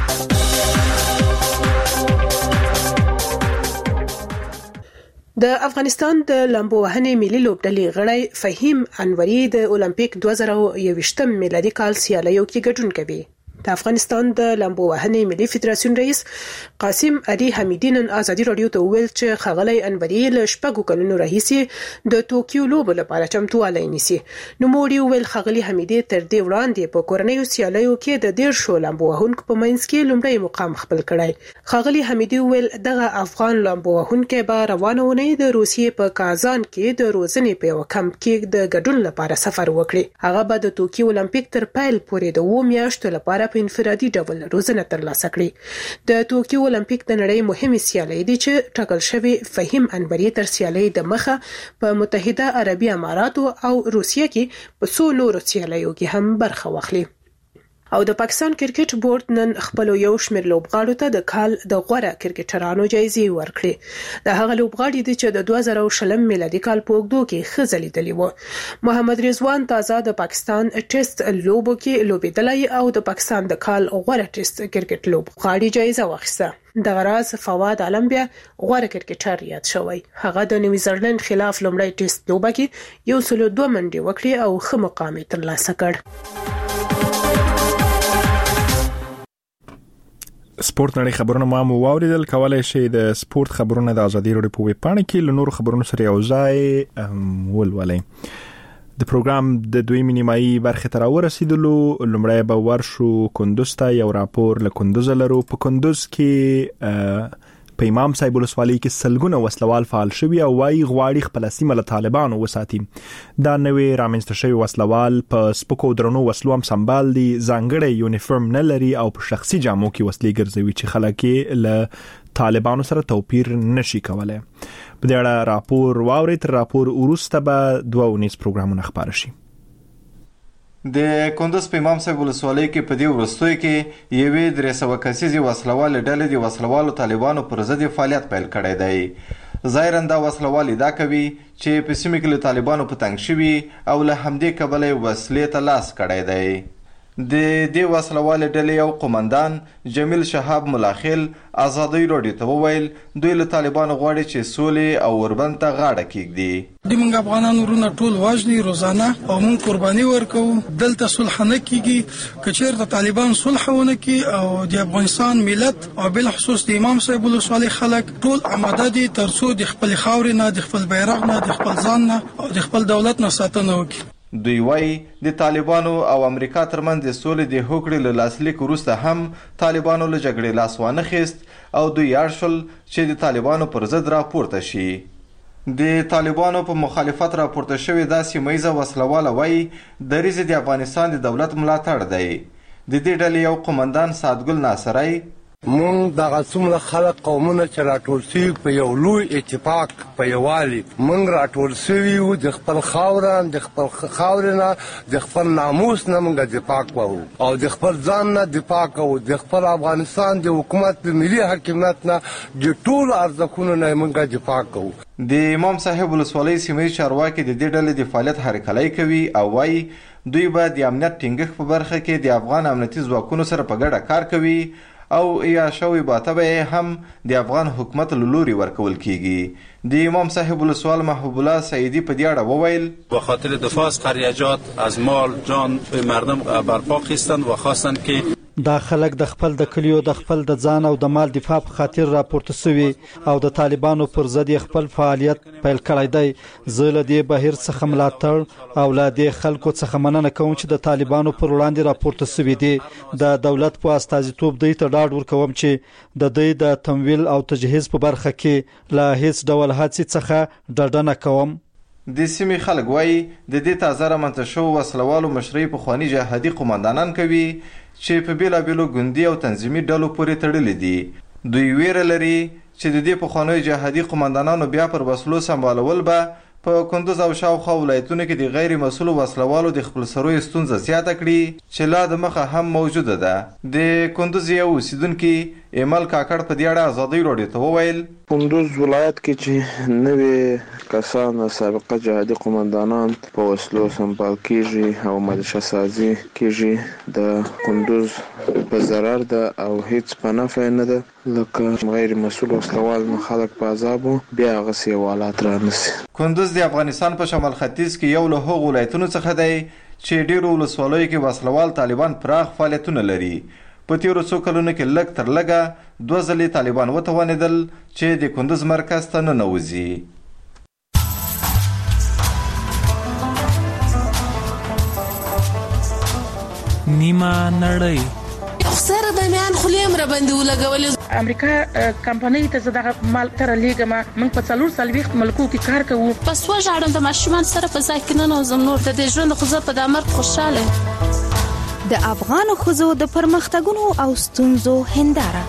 د افغانستان د لامبو وهنې ملي لوبډلې غړی فهیم انوري د اولمپیک 2021 میلادي کال سیالیو کې ګډون کوي. د افغانستان د لامبو وهنې ملي فدراسیون رئیس قاسم علي حمیدی نن ازادي رادیو ته ویل چې خغلی انوري له 6 کلونو راهیسې د ټوکیو لوبو لپاره چمتووالی نیسي. نو موړي ویل خغلی حمیدی تر دې وړاندې په کورنیو سیالیو کې د 150 لامبو وهونکو په منځ کې لومړی مقام خپل کړی. خغلی حمیدی ویل دغه افغان لامبو وهونکو به روانه ونې د روسیې په کازان کې د روزنې په یو کمپ کې د ګډون لپاره سفر وکړي. هغه به د ټوکیو اولمپیک تر پیل پورې د 2 میاشتو لپاره په انفرادي ډول روزنه ترلاسه کړي. د ټوکیو اولمپیک د نړۍ مهمه سیالي دي چې ټاکل شوی فهیم انوري تر سیالي د مخه په متحده عربي اماراتو او روسیې کې په 100 نورو سیالیو کې هم برخه واخلي. او د پاکستان کرکټ بورډ نن خپل یو شمېر لوبغاړو ته د کال د غوړه کرکټرانو جایزې ورکړې. د هغه لوبغاړي دي چې د 2020 میلادي کال په اوږدو کې خزلې دلی و. محمد رضوان تازه د پاکستان ټیسټ لوبو کې لوبېدلی او د پاکستان د کال غوړه ټیسټ کرکټ لوبغاړي جایزه واخیسته. د غراز فواد عالم بیا غوړه کرکټر یاد شوی. هغه د نیوزیلند خلاف لومړی ټیسټ لوبه کې 102 منډې وکړې او ښه مقام ترلاسه کړ. سپورت نړۍ خبرونه مو واوریدل. کولای شئ د سپورت خبرونه د ازادي رادیو په ویب پاڼه کې له نورو خبرونو سره یو ځای ولولئ. د پروګرام د دویمې نیمایي برخې ته راورسېدلو. لومړی به ورشو کندوز ته. یو راپور له کندوز لرو. په کندوز کې په امام صاحب ولسوالۍ کې سلګونه وسلوال فعال شوي او وايي غواړي خپل سیمه له طالبانو وساتي. دا نوې رامنځته شوی وسلوال په سپکو درنو وسلو هم سمبال دي، ځانګړی یونیفورم نه لري او په شخصي جامو کې وسلې ګرځوي چې خلک له طالبانو سره توپیر نشي کولای. په دې اړه راپور واوري. تر راپور وروسته به 2 ونیز پروګرامونه خبر شي. د کندوز په امام صاحب ولسوالۍ کې په دې وروستیو کې یوې 300 کسیزې وسلوالې ډلې د وسلوالو طالبانو پر ضد فعالیت پیل کړی دی. ظاهراً دا وسلوال ادعا کوي چې په سیمه کې له طالبانو په تنګ شوي او له همدې کبله وسلې ته لاس کړی دی. د دې وسلوالې ډلې یو قومندان جمیل شهاب ملاخیل ازادي راډیو ته وویل دوی له طالبانو غواړي چې سولې او اوربند ته غاړه کېږدي. د موږ افغانانو ورونه ټول واجني روزانه او موږ قرباني ورکوو. دلته صلح نه کېږي که چېرته طالبان صلح ونه کړي او د افغانستان ملت او بالخصوص د امام صاحب ولسوالۍ خلک ټول آماده دي تر څو د خپل خاورې نه، د خپل بیرغ نه، د خپل ځان نه او د خپل دولت نه ساتنه وکړي. دوی وایي د طالبانو او امریکا ترمنځ د سولې د هوکړې له لاسلیک وروسته هم طالبانو له جګړې لاس وانه خیست او دوی اړ شول چې د طالبانو پر ضد راپورته شي. د طالبانو په مخالفت راپورته شوې دا سیمه ییزه وسلواله وایي دریځ د افغانستان د دولت ملاتړ دی. د دې ډلې یو قومندان سعدګل ناصری مونږ دغه څومره خلک قومونه چې راټول شوي په یو لوی اتفاق په یووالي مونږ راټول شوي وو د خپل خاوره د خپل خاورې نه د خپل ناموس نه مونږ دفاع کوو او د خپل ځان نه دفاع کوو د خپل افغانستان د حکومت د ملي حاکمیت نه د ټولو ارزښتونو نه مونږ دفاع کوو. د امام صاحب ولسوالۍ سیمه چارواکي د دې ډلې د فعالیت هرکلی کوي او وایي دوی به د امنیت ټینګښت په برخه کې د افغان امنیتي ځواکونو سره په ګډه کار کوي او یا شوی باته به هم د افغان حکومت له لوري ورکول کیږي. د امام صاحب ولسوال محبوب الله سعیدی په دې اړه وویل به خاطر دفاع از خریجات از مال جان به مردم برپا خواستند و خواستند که دا خلک د خپل د کلیو د خپل د ځان او د مال دفاع په خاطر راپورته سوي او د طالبانو پر ضد خپل فعالیت پیل کړی دی. زه له دې بهیر څخه ملاتړ او له دې خلکو څخه مننه کوم چې د طالبانو پر وړاندې راپورته سوي دي. د دولت په استازیتوب دوی ته ډاډ ورکوم چې د دوی د تمویل او تجهیز په برخه کې له هیڅ ډول هڅې څخه ډډه نه کوم. د سیمې خلک وایي د دې تازه رامنځته شوو وسلوالو مشري پخواني جهادي قومندانان کوي چې په بیلابیلو ګوندي او تنظیمي ډلو پورې تړلي دي. دوی ویره لري چې د دې پخوانیو جهادي قومندانانو بیا پر وسلو سمبالول به په کندوز او شاوخوا ولایتونو کې د غیر مسؤلو وسلوالو د خپل سروي ستونزه زیاته کړي چې لا د مخه هم موجوده ده. د کندوز یو اوسیدونکي ایمل کاکړ په دې اړه ازادي راډیو ته وویل کندوز ولایت کې چې نوې کسان سابقه جهادي قومندانان په وسلو سمبال کیږي او ملشه سازي کیږي د کندوز په ضرر ده او هیڅ په نفع نه ده لکه غیر مسؤل وسلوال خلک په عذابو بیا غسي حالات رانسي. کندوز د افغانستان په شمال ختیځ کې یو له هغو ولایتونو څخه دی چې ډیرو ولسوالیو کې وسلوال طالبان پراخ فعالیتونه لري. په تیرو څو کلونو کې لږ تر لږه 2 ځلې طالبان وتوانېدل چې د کندوز مرکز ته ننوځي. نیمه نړۍ سره د میان خلیم را باندې ولګولې امریکا کمپنۍ ته زداغه مال تر لیګه من په 440 ملکو کې کار کوم پس وژاړم د ماشومان سره په ځای کې نه نوزم نور د ژوند خو په د امر خوشاله. د افغان خزو د پرمختګونو او ستونزو هنداره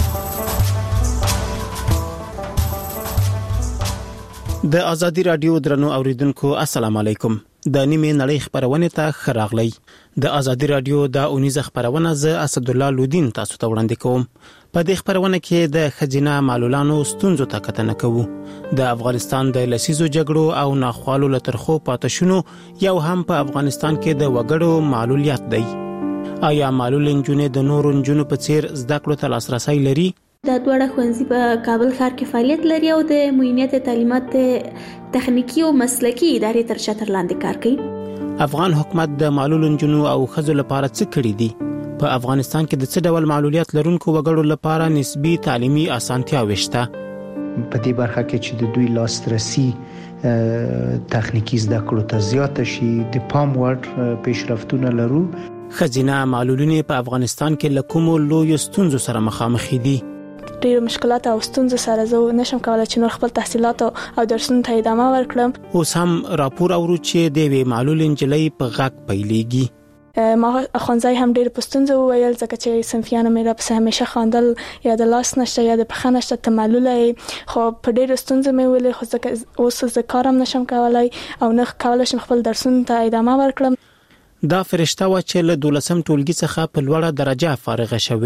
د ازادي رادیو درنو اوریدونکو السلام علیکم. د نیمه نړۍ خبرونه ته خراغلی. د ازادي رادیو د اونیزه خبرونه ز اسد الله لودین تاسو ته وړاندې کوم. په دې خبرونه کې د خزینه معلولانو ستونزو ته کتنه کوو. د افغانستان د لسیزو جګړو او ناخوالو لترخو پاتشونو یو هم په افغانستان کې د وګړو معلولیت دی. آیا معلول نجونې د نورو نجونو په څیر زده کړو ته لاسرسی لري؟ د دوړه ښوونځي په کابل ښار کې فعالیت لري او د معینیت تعلیمات تخنیکی او مسلکی ادارې تر چتر لاندې کار کوي. افغان حکومت د معلول نجونو او ښځو لپاره څه کړی دي؟ په افغانستان کې د څه ډول معلولیت لرونکو وګړو لپاره نسبی تعلیمي اسانتیاوې شته؟ په دې برخه کې چې د دوی لاسرسي تخنیکی زده کړو ته زیات شي د پام وړ پیشرفتونه لرو. خزینه معلولینې په افغانستان کې له کومو لویو ستونزو سره مخامخ دي؟ ډېر مشکلات او ستونزې سره زه نشم کولای چې نور خپل تحصیلات او درسونو ته ادامه ورکړم. اوس هم راپور اورو چې د وی معلول انجلۍ په غږ پیلېږي. ما خونځای هم ډېر پستونزه وویل ځکه چې صنفیانو مې را پسې همیشه خواندل یا د لاس نشته یا د پښه نشته ته معلوله خو په ډېرو ستونزو مې ویلې خو ځکه اوس زه کارم نشم کولای او نه کولی شم خپل درسونو ته ادامه ورکړم. دا فرشته و چې له 12م ټولګي څخه په لوړه درجه فارغه شوه.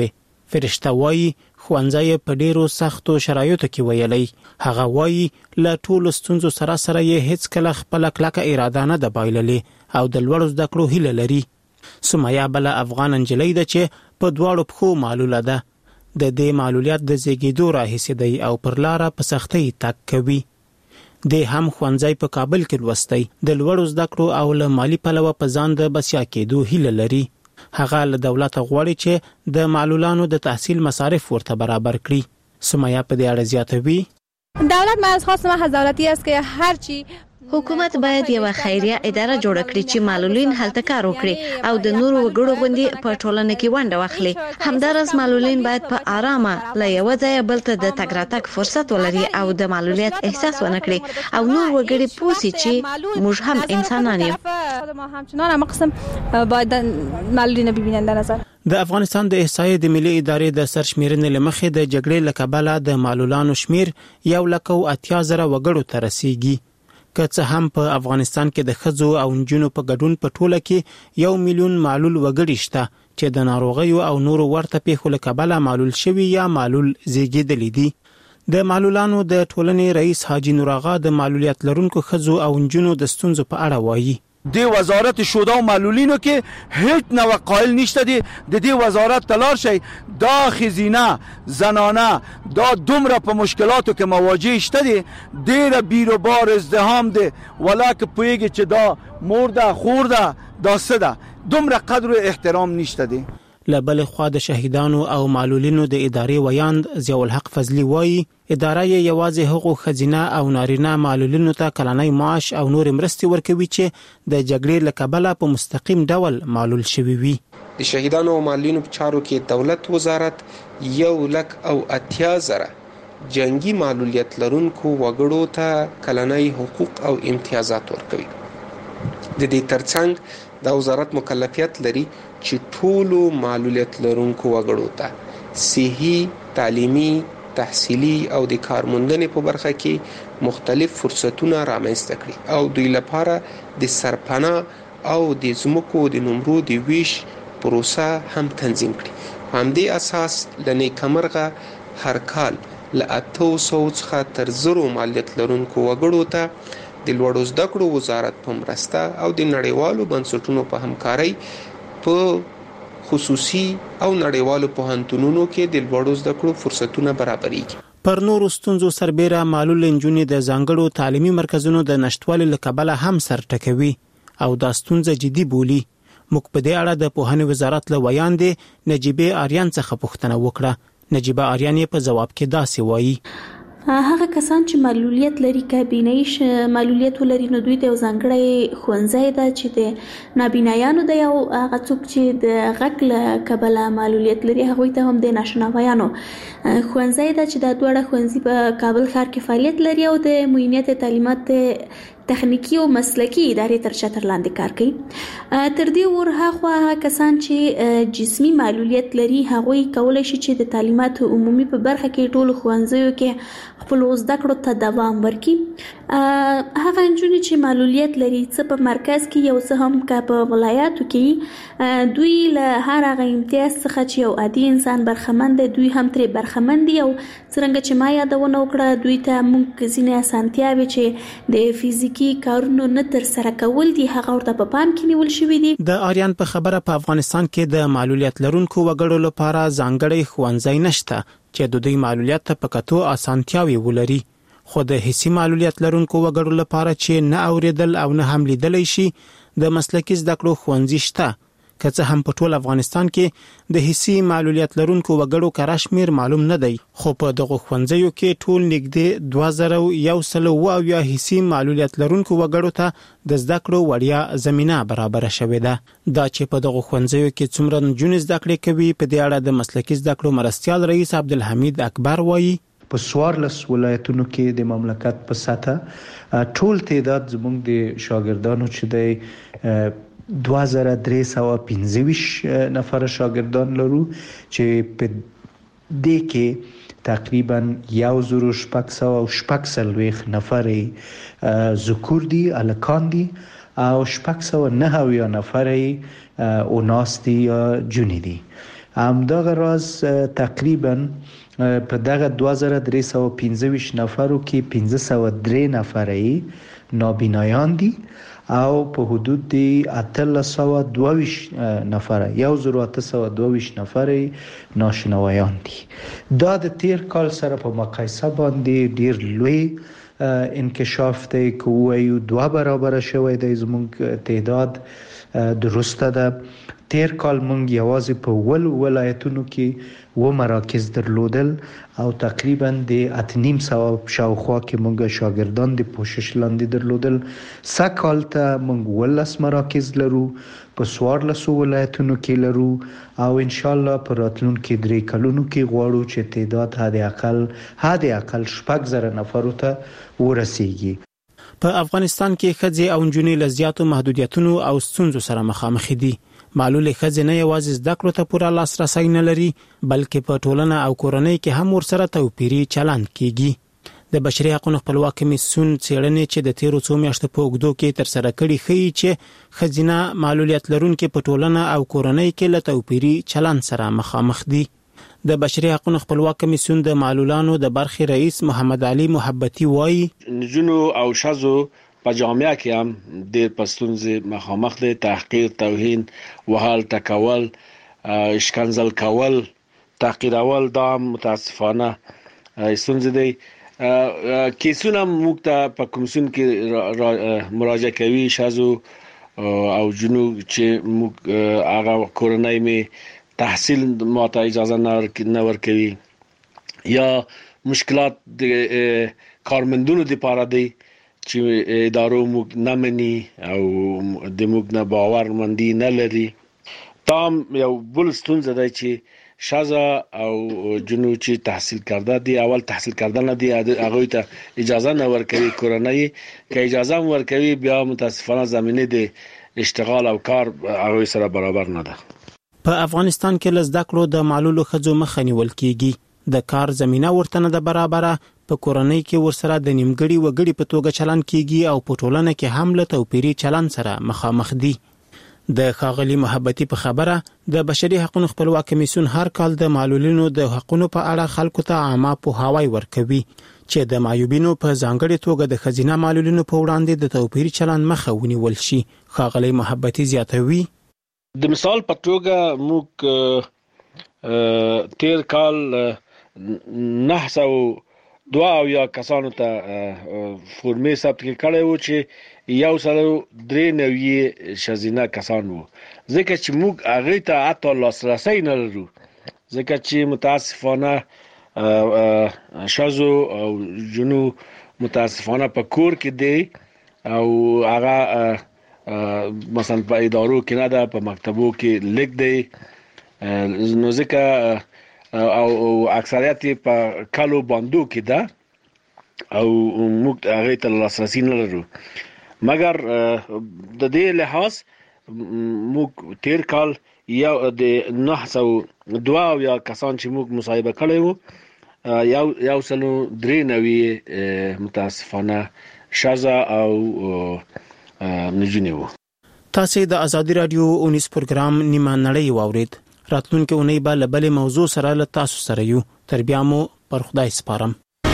فرشته وایي ښوونځی په ډیرو سختو شرایطو کې ویلي. هغه وایي له ټولو ستونزو سره یې هیڅ کله خپل کلکه اراده نه ده بایللې او د لوړو زده کړو هیله لري. سمیه بل افغان نجلۍ ده چې په دواړو پښو معلوله ده. د دې معلولیت د زیږیدو راهیسې دی او پر لاره په سختۍ تګ کوي. د هم ښوونځی په کابل کې لوستی. د لوړو زده کړو او له مالی پلوه په ځان د بسیا کېدو هیله لري. هغه له دولت غواړي چې د معلولانو د تحصیل مصارف ورته برابر کړي. سمیه په دې اړه زیاتوي: دولت ما از خواست ما از دولتی است که هر چی حکومت باید یو خیریه اداره جوړ کړي چې معلولین هلته کار وکړي او د نورو وګړو غوندي په ټولنه کې ونډه واخلي. همدارس معلولین باید په آرامه له یو ځای بل ته د تګ راتګ فرصت ولري او د معلولیت احساس ونه کړي او نور وګړي پوسي چې موږ هم انسانان یو. ما همچنان هم قسم باید معلولین ببینن در نظر. د افغانستان د احصایې د ملي ادارې د سرشمیرنې لمخې د جګړې له کبله د معلولانو شمیر 1,80,000 وګړو ته رسیږي. که څه هم په افغانستان کې د ښځو او نجونو په ګډون په ټوله کې 1 میلیون معلول وګړي شته چې د ناروغیو او نورو ورته پیښو له کبله معلول شوي یا معلول زیږیدلي دي. د معلولانو د ټولنې رئیس حاجی نور آغا د معلولیت لرونکو ښځو او نجونو د ستونزو په اړه وایي: د وزارت شوده او معلولینو کې هیڅ نو قائل نشته دي. د دې وزارت تلار شي دا خزینه زنانه دا دومره په مشکلاتو کې مواجه شته دي. ډیر بیروبار ازدحام دي ولکه پویږي چې دا مرده خورده دا سده دومره قدر و احترام نشته دي. لبل خوا د شهیدانو او معلولینو د ادارې ویاند ضیاء الحق فضلی وایي اداره یې یوازې هغو خزینه او نارینه معلولینو ته کلنی معاش او نور مرستې ورکوي چې د جګړې له کبله په مستقیم ډول معلول شوي وي. د شهیدانو او معلولینو په چارو کې دولت وزارت 1,80,000 جنگي معلولیت لرونکو وګړو ته کلنی حقوق او امتیازات ورکوي. د دې ترڅنګ دا وزارت مکلفیت لري چې ټولو معلولیت لرونکو وګړو ته صحي، تعلیمي، تحصیلي او د کارموندنې په برخه کې مختلف فرصتونه رامنځته کړي او دوی لپاره د سرپناه او د ځمکو د نمرو د ویش پروسه هم تنظیم کړي. په همدې اساس له نیکمرغه هر کال له 800 څخه تر 1000 معلولیت لرونکو وګړو ته د لوړو زده کړو وزارت په مرسته او د نړیوالو بنسټونو په همکارۍ په خصوصي او نړیوالو پوهنتونونو کې د لوړو زده کړو فرصتونه برابرېږي. پر نورو ستونزو سربېره معلول نجونې د ځانګړو تعلیمي مرکزونو د نشټوالي له کبله هم سر ټکوي او دا ستونزه جدي بولي. موږ په دې اړه د پوهنې وزارت له ویاندې نجیبه آریان څخه پوښتنه وکړه. نجیبه آریان په جواب کې داسې وایي: هغه کسان چې معلولیت لري کابینه معلولیت ولري نو دوی ته ځانګړی ښوونځی ده چې د نابینایانو د یو هغه څوک چې د غږ له کبله معلولیت لري هغوی ته هم د ناشناویانو ښوونځی ده چې د دوړه ښوونځي په کابل ښار کې فعالیت لري او د معینیت تعلیمات تخنیکی او مسلکی ادارې تر چتر لاندې کار کوي. تر دې ورهاخوا کسان چې جسمی معلولیت لري هغوی کولای شي چې د تعلیمات عمومي په برخه کې ټول ښوونځیو کې خپل زده کړو ته دوام ورکړي. هغه نجونې چې معلولیت لري څه په مرکز کې یو څه هم په ولایاتو کې دوی له هر هغه امتیاز څخه چې یو عادي انسان برخمن دی دوی هم ترې برخمن دي او څرنګه چې ما یادونه وکړه دوی ته موږ ځینې اسانتیاوې چې د فزیکي کارونو نه تر سره کول دي هغه ورته په پام کې نیول شوی دي. د آریان په خبره په افغانستان کې د معلولیت لرونکو وګړو لپاره ځانګړی ښوونځی نشته چې د دوی معلولیت ته په کتو اسانتیاوې ولري. خو د حسي معلولیت لرونکو وګړو لپاره چې نه اوریدل او نه هم لیدلی شي د مسلکي زده کړو ښوونځي شته. که څه هم په ټول افغانستان کې د حسي معلولیت لرونکو وګړو کره شمیر معلوم نه دی خو په دغه ښوونځیو کې ټول نږدې 2100 حسي معلولیت لرونکو وګړو ته د زده کړو وړیا زمينه برابر شوې ده. دا چې په دغه ښوونځیو کې څومره نجونې زده کړې کوي په دې اړه د مسلکي زده کړو مرستیال رئیس عبدالحمید اکبر وایي: په 14 ولایتونو کې د مملکت په سطح ټول تعداد زموږ د شاګردانو چې د 2325 نفر شاګردان لرو چې په دې کې تقریبا 1600 نفر ذکور دي الکان دي او 690 نفر اوناس دي یا جونی دي. همدغه راز تقریبا په دغه 2315 نفرو کې 1503 نفرې نابینایان دي او په حدود دی 822 نفره 1822 نفرې ناشنوایان دي. دا د تیر کال سره په مقایسه باندې ډیر لوی انکشاف دی که وایو 2 برابر شوی دی زموږ تعداد. درسته ده تیر کال مونږ یوازې په ولایتونو کې و مراکز درلودل او تقریبا د 8.5 شاوخوا کې مونږ شاګردان د پوشش لاندې درلودل. سکال ته مونږ ولس مراکز لرو په 14 ولایتونو کې لرو او ان شاء الله په راتلونکي 3 کلونو کې غواړو چې تعداد حد اقل 6000 نفر ته ورسیږي. په افغانستان کې ښځې او نجونې له زیاتو محدودیتونو او ستونزو سره مخامخ دي. معلوله ښځې نه یوازې زده کړو ته پوره لاسرسی نه لري بلکې په ټولنه او کورنۍ کې هم ورسره توپیري چلند کیږي. د بشري حقوقو خپلواک کمیسیون څېړنې چې د تیرو څو میاشتو په اوږدو کې تر سره کړي ښیي چې ښځینه معلولیت لرونکي په ټولنه او کورنۍ کې له توپیري چلند سره مخامخ دي. د بشري حقوقو خپلواک کمیسیون د معلولانو د برخې رئیس محمد علي محبتي وایي نجونو او شذو په جامعه کې هم د پښتونځ مخامخ د تحقیر، توهین، وهال ټکول، اشکنزل کول، تحقیرول دا متاسفانه ستونزې دي. کیسونه موږ ته په کمیسیون کې مراجعه کوي شذو او جنو چې موږ هغه کورنۍ می تحصیل ماته اجازه نه ورکوي یا مشکلات د کارمندونو لپاره دي چې ادارو موږ نه مني او د موږ نه باورمندي نه لري. تام یو بل ستونزه ده چې شذا او جنو چې تحصیل کرده دي اول تحصیل کردن دي هغه ته اجازه نه ورکوي کورنۍ که اجازه ورکوي بیا متاسفانه زمینه د اشتغال او کار هغه سره برابر نه ده. په افغانستان کې لزده کړو د معلولو ښځو مخه نیول کیږي. د کار زمينه ورته نه ده برابره. په کورنۍ کې ورسره د نیمګړي وګړي په توګه چلن کیږي او په ټولنه کې هم له توپیري چلن سره مخامخ دي. د ښاغلي محبتي په خبره د بشري حقوقو خپلواک کمیسیون هر کال د معلولینو د حقوقو په اړه خلکو ته عامه پوهاوی ورکوي چې د معیوبینو په ځانګړي توګه د ښځینه معلولینو په وړاندې د توپیري چلن مخه ونیول شي. ښاغلي محبتي زیاتوي د مثال په توګه موږ تیر کال 902 کسانو ته فورمې ثبت کړي وو چې 193 ښځینه کسان وو ځکه چې موږ هغه ته حتی لاسرسی نه لرو ځکه چې متاسفانه شذو او جنو متاسفانه په کور کې دي او هغه مثلا په ادارو کې نه ده په مکتبو کې لیک دی نو ځکه او اکثریت په کالو باندو کې ده او موږ هغه ته لاسرسی نه لرو مګر د دې لحاظ موږ تیر کال یو د 902 کسان چې موږ مصاحبه کړي وو یو سلو 93 متاسفانه شذا او نجونې وو. تاسو د ازادي رادیو 19 پروګرام نیمه نړۍ واورید. راتلونکي اونۍ به له بلې موضوع سره له تاسو سره یو. تر بیا مو پر خدای سپارم.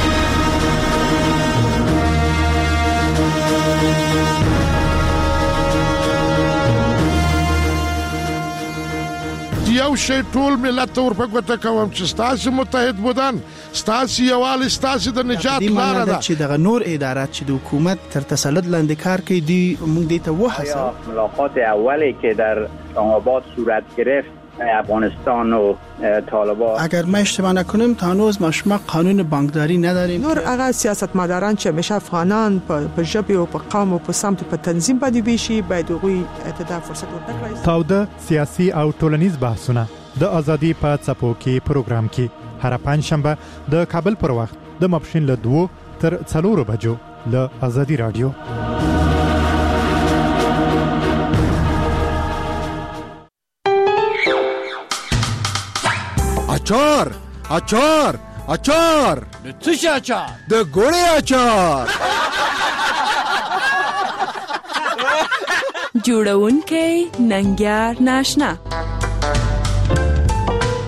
یو شی ټول ملت ورپګوته کوم چې تاسو متحد بودن تاسو یوال تاسو د نجات لار ده چې د نور ادارات چې د حکومت تر تسلط لاندې کار کوي دی موږ دې ته وحسه ملاقات اولی که در آباد صورت گرفت افغانستان و طالبان اگر ما اشتباه نکنم تا هنوز ما شما قانون بانکداری نداریم نور هغه سیاستمداران چې همیشه افغانان په ژبه او په قوم او په سمت په تنظیم باندې بيشي باید هغوی ته فرصت ورکړي. تاوده سیاسي او ټولنیز بحثونه د ازادي په څپو کې پروګرام کې هر پنځشنبه د کابل پر وخت د ماپښین له 2 تر 4 بجو له ازادي رادیو. اچار اچار اچار د څه شي اچار؟ د ګوړې اچار. جوړونکی ننګیار ناشنا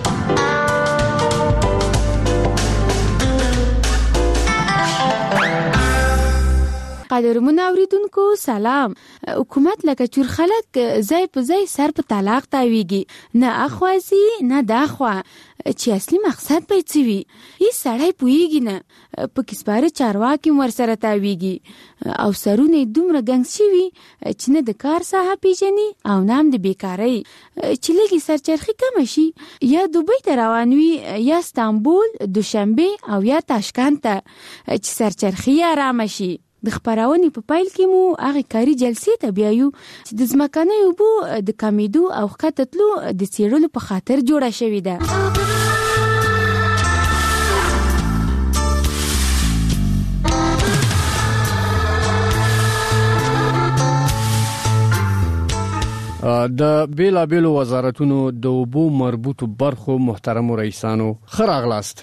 قدرمن اوریدونکو سلام. حکومت لکه چور خلک ځای په ځای سر په طلاق تاویږي، نه اخوازي نه داخوا چې اصلي مقصد به څه وي. هیڅ سړی پوهیږي نه، په کسباره چارواکي ورسره تاویږي او سرونه دومره ګنګ شوي چې نه د کار ساحه پیژني او نه هم د بیکارۍ. چې لږې سرچرخي کمه شي یا دوبۍ ته روان وي یا استانبول، دوشنبه او یا تاشکند ته، چې سرچرخي آرامه شي. د خپرونې په پیل کې مو هغه کاري جلسې ته بیایو چې د ځمکنیو اوبو د کمیدو او ښکته تلو د څېړلو په خاطر جوړه شوې ده. د بیلابیلو وزارتونو د اوبو مربوطو برخو محترمو رئیسانو ښه راغلاست.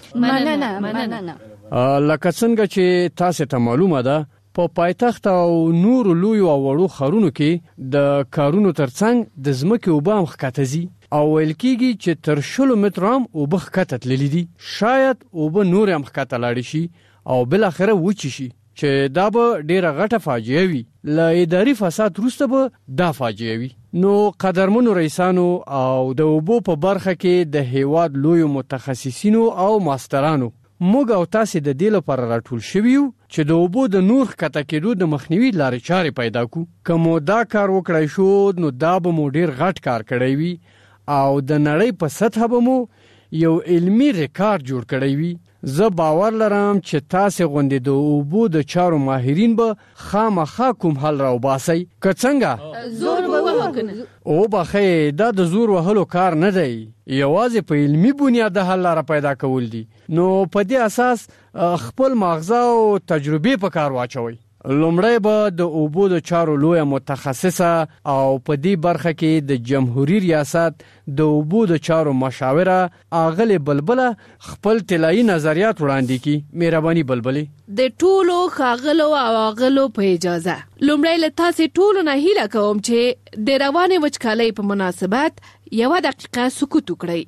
مننه. لکه څنګه چې تاسو ته معلومه ده په پایتخت او نور لویو او وړو ښارونو کې د کارونو ترڅنګ د ځمکې اوبه هم ښکته ځي او ویل کېږي چې تر 100 متره هم اوبه ښکته تللي دي. شاید اوبه نور هم ښکته لاړې شي او بالاخره وچې شي چې دا به ډیره غټه فاجعه وي. له اداري فساد وروسته به دا فاجعه وي. نو قدرمنو رئیسانو او د اوبو په برخه کې د هیواد لویو متخصصینو او ماسترانو، موږ او تاسو د دې لپاره راټول شوي یو چې د اوبو د نور ښکته کېدو د مخنیوي لارې چارې پیدا کړو. که مو دا کار وکړی شو نو دا به مو ډیر غټ کار کړی وي او د نړۍ په سطحه به مو یو علمي ریکارډ جوړ کړی وي. زه باور لرم چې تاسو غوندې د اوبو د چارو ماهرین به خامخا کوم حل راوباسئ. که څنګه زور ووهه کنه او بخې دا د زور وهلو کار نه دی، یوازې په علمي بنیاد د حل لاره پیدا کول دي. نو په دې اساس خپل ماغزه او تجربې په کار واچوئ. لومړی به د اوبو د چارو لویه متخصصه او په دې برخه کې د جمهوریت ریاست د اوبو د چارو مشاوره اغلی بلبله خپل طلایی نظریات وړاندې کی. مهرباني بلبلې. د ټولو ښاغلو او اغلو په اجازه لومړی له تاسو ټولو نه هیله کوم چې د روانې وچکالۍ په مناسبت 1 دقیقه سکوت وکړئ.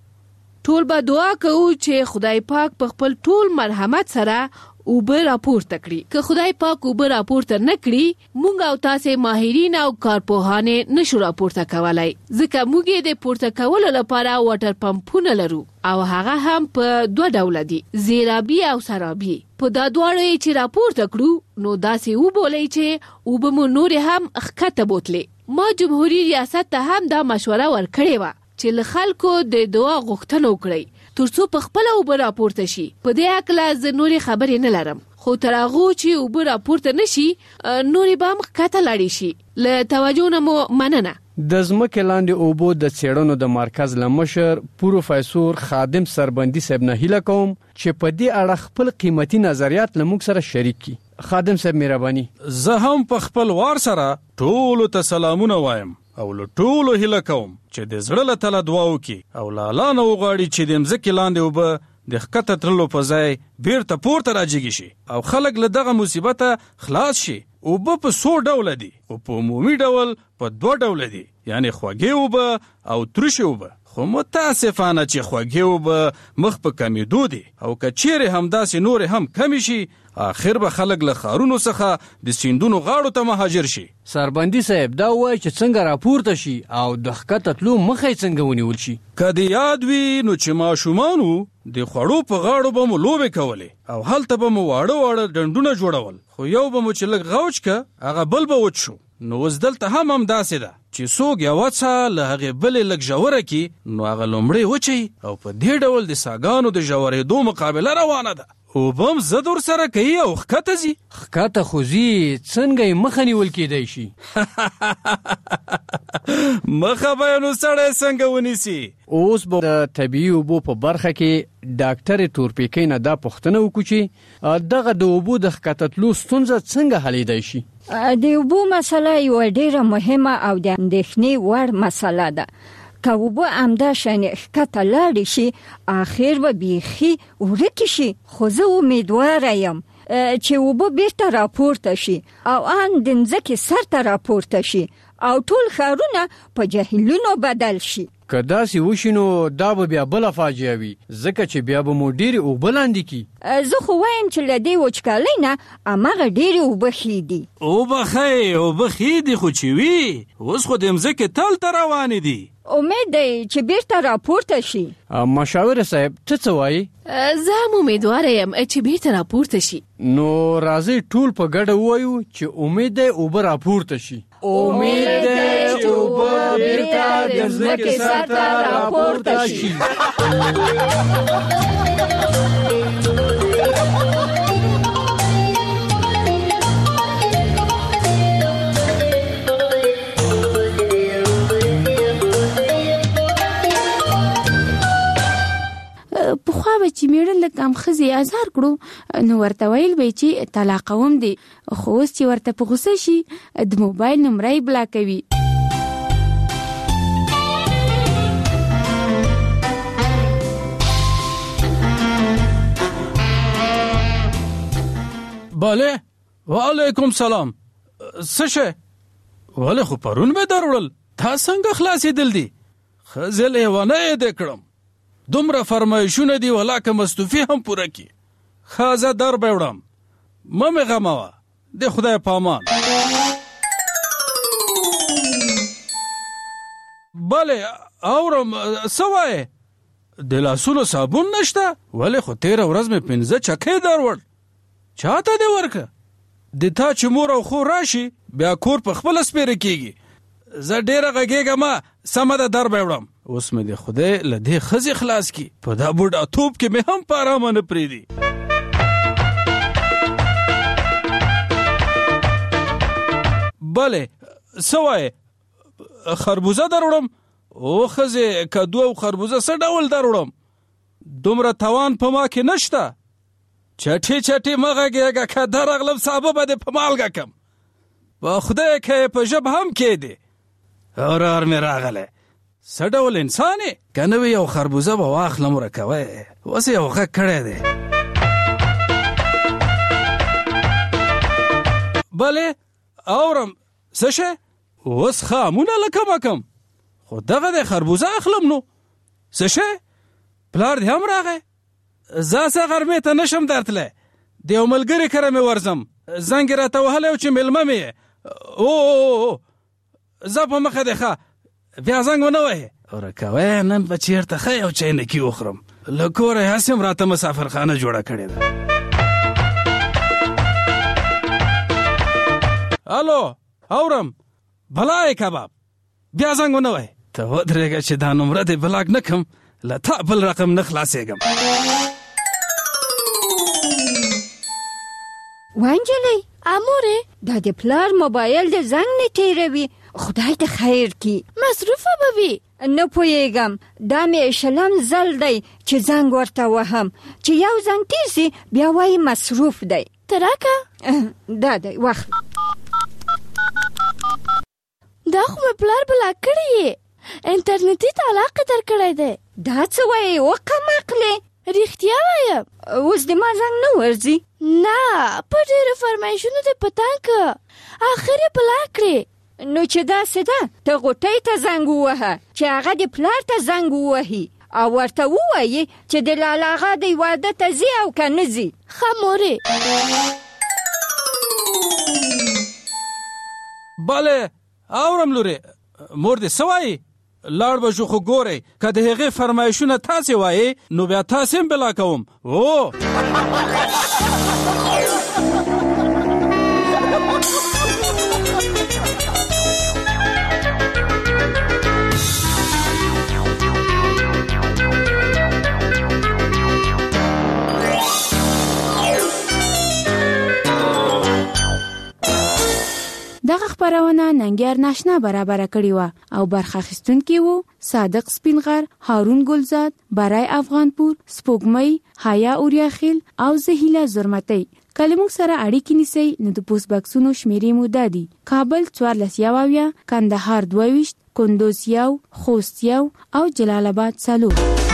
ټول به دعا کوو چې خدای پاک په خپل ټول مرحمت سره اوبه راپورته کړي. که خدای پاک اوبه راپورته نه کړي، مونږ او تاسو ماهرین او کارپوهانې نشو راپورته کولای، ځکه موږ د پورته کولو لپاره واټر پمپونه لرو او هغه هم په 2 ډوله دي، زیرابي او سرابي. په دا دواړو چې راپورته کړو نو داسې وبولئ چې اوبه مو نور هم ښکته بوتلې. ما جمهوریت ریاست ته هم دا مشوره ورکړې وه چې له خلکو د دعا غوښتنه وکړئ ترڅو په خپل اوبه راپورته شي. په دې اکله زه نورې خبرې نه لرم، خو تر هغو چې اوبه راپورته نشي نورې به هم ښکته لاړې شي. له توجه نه مو مننه. د ځمکې لاندې اوبو د څېړنو د مرکز له مشر پروفیسور خادم سربندي صاحب نه هیله کوم چې په دې اړه خپل قیمتي نظریات له موږ سره شریک کړي. خادم صاحب مهرباني. زه هم په خپل وار سره ټولو ته سلامونه وایم او له ټولو هیله کوم چې د زړه له تله دعا وکړي او له الله نه وغواړي چې د مځکې لاندې اوبه د ښکته تللو په ځای بیرته پورته راجیږي شي او خلک له دغه مصیبته خلاص شي. اوبه په 100 ډوله دي او په عمومي ډول په 2 ډوله دي، یعنی خوږې اوبه او ترشې اوبه. خو متاسفانه چې خوږې اوبه مخ په کمیدو دي او که چیرې همداسې نورې هم کمی شي، آخر به خلک له ښارونو څخه د سیندونو غاړو ته مهاجر شي. سربندي صاحب دا وایي چې څنګه راپورته شي او د ښکته تلو مخه یې څنګه ونیول شي. که دې یاد وي نو چې ماشومانو د خوړو په غاړو به مو لوبې کولې او هلته به مو واړه ډنډونه جوړول، خو یو به مو چې لږ غوچ که هغه بل به وچ شو. نو اوس دلته هم داسې ده چې څوک یوه څه له هغې بلې لږ ژوره کړي نو هغه لومړی وچوي او په دې ډول د څاګانو د ژورېدو مقابله روانه ده. اوبه هم ضد ورسره کوي او ښکته ځي. ښکته خو ځي، څنګه یې مخه نیول کېدی شي؟ مخه به یې نو سړی څنګه ونیسي؟ اوس به د طبیعي اوبو په برخه کې ډاکټر تورپیکۍ نه دا پوښتنه وکړو چې دغه د اوبو د ښکته تلو ستونزه څنګه حلیدی شي؟ د اوبو مسله یوه ډیره مهمه او د اندېښنې وړ مسله ده. که اوبه همداشانې ښکته لاړې شي اخر به بیخي ورکې شي. خو زه امیدواره یم چې اوبه بیرته راپورته شي او ان د مځکې سر ته راپورته شي او ټول ښارونه په جهیلونو بدل شي. که داسې وشي نو دا به بیا بله فاجعه وي، ځکه چې بیا به مو ډېرې اوبه لاندې کي. زه خو وایم چې له دې وچکالۍ نه هماغه ډېرې اوبه ښې دي. اوبه ښې دي خو چې وي اوس خو د مځکې تل ته روانې دي. امید دی چې بیرته راپورته شي. مشاور صاحب ته څه وایي؟ زه هم امیدواره یم چې بیرته راپورته شي. نو راځئ ټول په ګډه ووایو چې امید دی اوبه راپورته شي. امید دی چې اوبه بیرته د ځمکې سر ته راپورته شي. پخوا به چې میړه له کم ښځې ازار کړو نو ورته ویل به چې طلاقوم دي، خو اوس چې ورته په غوسه شي د موبایل نمره یې بلاکوي. بله وعلیکم سلام. څه شی؟ ولې خو پرون به دروړل، تا څنګه خلاصېدل دي؟ ښځې لیونی یې دې کړم، دومره فرمایشونه دي ولاکه مستوفي هم پوره کی. خازه در به وړم، مه مې غموه، د خدای پامان. بله اورم، څه وایې؟ د لاسونو صابون نشته؟ ولې خو تېره ورځ مې 5 چکې دروړ، چاته دې ورکه؟ د تا چې مور او خور راشي بیا کور په خپله سپېره کېږي. زه ډېره غږېږم، سمه ده در به وړم. اوس مې د خدای له دې ښځې خلاص کی، په دا بوډا توپ کې مې هم په ارامه نه پرېږدي. بله څه وایې؟ خربوزه در وړم؟ او ښځې کدو او خربوزه څه ډول در وړم؟ دومره توان په ما کې نشته. چټي مه غږېږه، که درغلم سابه به دې په مالګه کم. په خدای که په ژب هم کېدې. اورار مې راغلی، څه ډول انسان یې؟ که نه وي یو خربوزه به واخلم ورکوی، اوس یو غږ کړی دی. بلې اورم، څه شی؟ اوس خامونه لکه مکم، خو دغه دی خربوزه اخلم. نو څه شی؟ پلار دې هم راغی؟ زه څه غرمې ته نشم درتلی، د یو ملګري کره مې ورځم، زنګ یې راته وهلی و چې مېلمه مې یې. او زه په مخه دی ښه، بیا زنګ ونه وهې. ورکوی نن به چېرته ښه یو چاینکي وخورم، له کوره یې هسې هم راته مسافرخانه جوړه کړې ده. الو اورم، بلای کباب، بیا زنګ ونه وهې. ته ودرېږه چې دا نمره دې بلاک نه کړم، له تا بل رقم نه خلاصېږم. وانجلۍ امورې، دا د پلار موبایل د زنګ نه تېروي، خدای ته خیر کی. مصروفه به وي؟ نه پوهېږم، دا مې شلم ځل دی چې زنګ ورته وهم، چې یو زنګ تېر سي بیا وایي مصروف دی. ته راکه دا دی وخت. دا خو مې پلار بلاک کړی یې، انټرنیټي طلاق در کړی دی. دا څه وایې وقم عقلې؟ رښتیا وایم، اوس د ما زنګ نه ورځي؟ نه، په ډېرو فرمایشونو دې په تنګ که، آخر یې بلاک کړې. نو چې داسې ده، ته غوټۍ ته زنګ ووهه چې هغه د پلار ته زنګ ووهي او ورته ووایي چې د لالا اغا د واده ته ځي او که نه ځي. ښه مورې. بله اورم لورې، مور دې څه وایي؟ لاړ به شو، خو ګورئ که د هغې فرمایشونه تاسې وایې نو بیا تاسې هم بلا کوم. دغه خبرونه ننګیار ناشنا برابر کړی و او برخه اخیستونکي وو صادق سپینغر، هارون ګلزاد، برای افغانپور، سپوږمۍ، حیا اوریاخیل او زهیله زرمتی. کلمو سره اړیکې نیسئ نو د پوسټ باکسونو شمیرې مو دادي: کابل 14 کندهار 22 کندوز 1 خوست 1 او جلال آباد 4.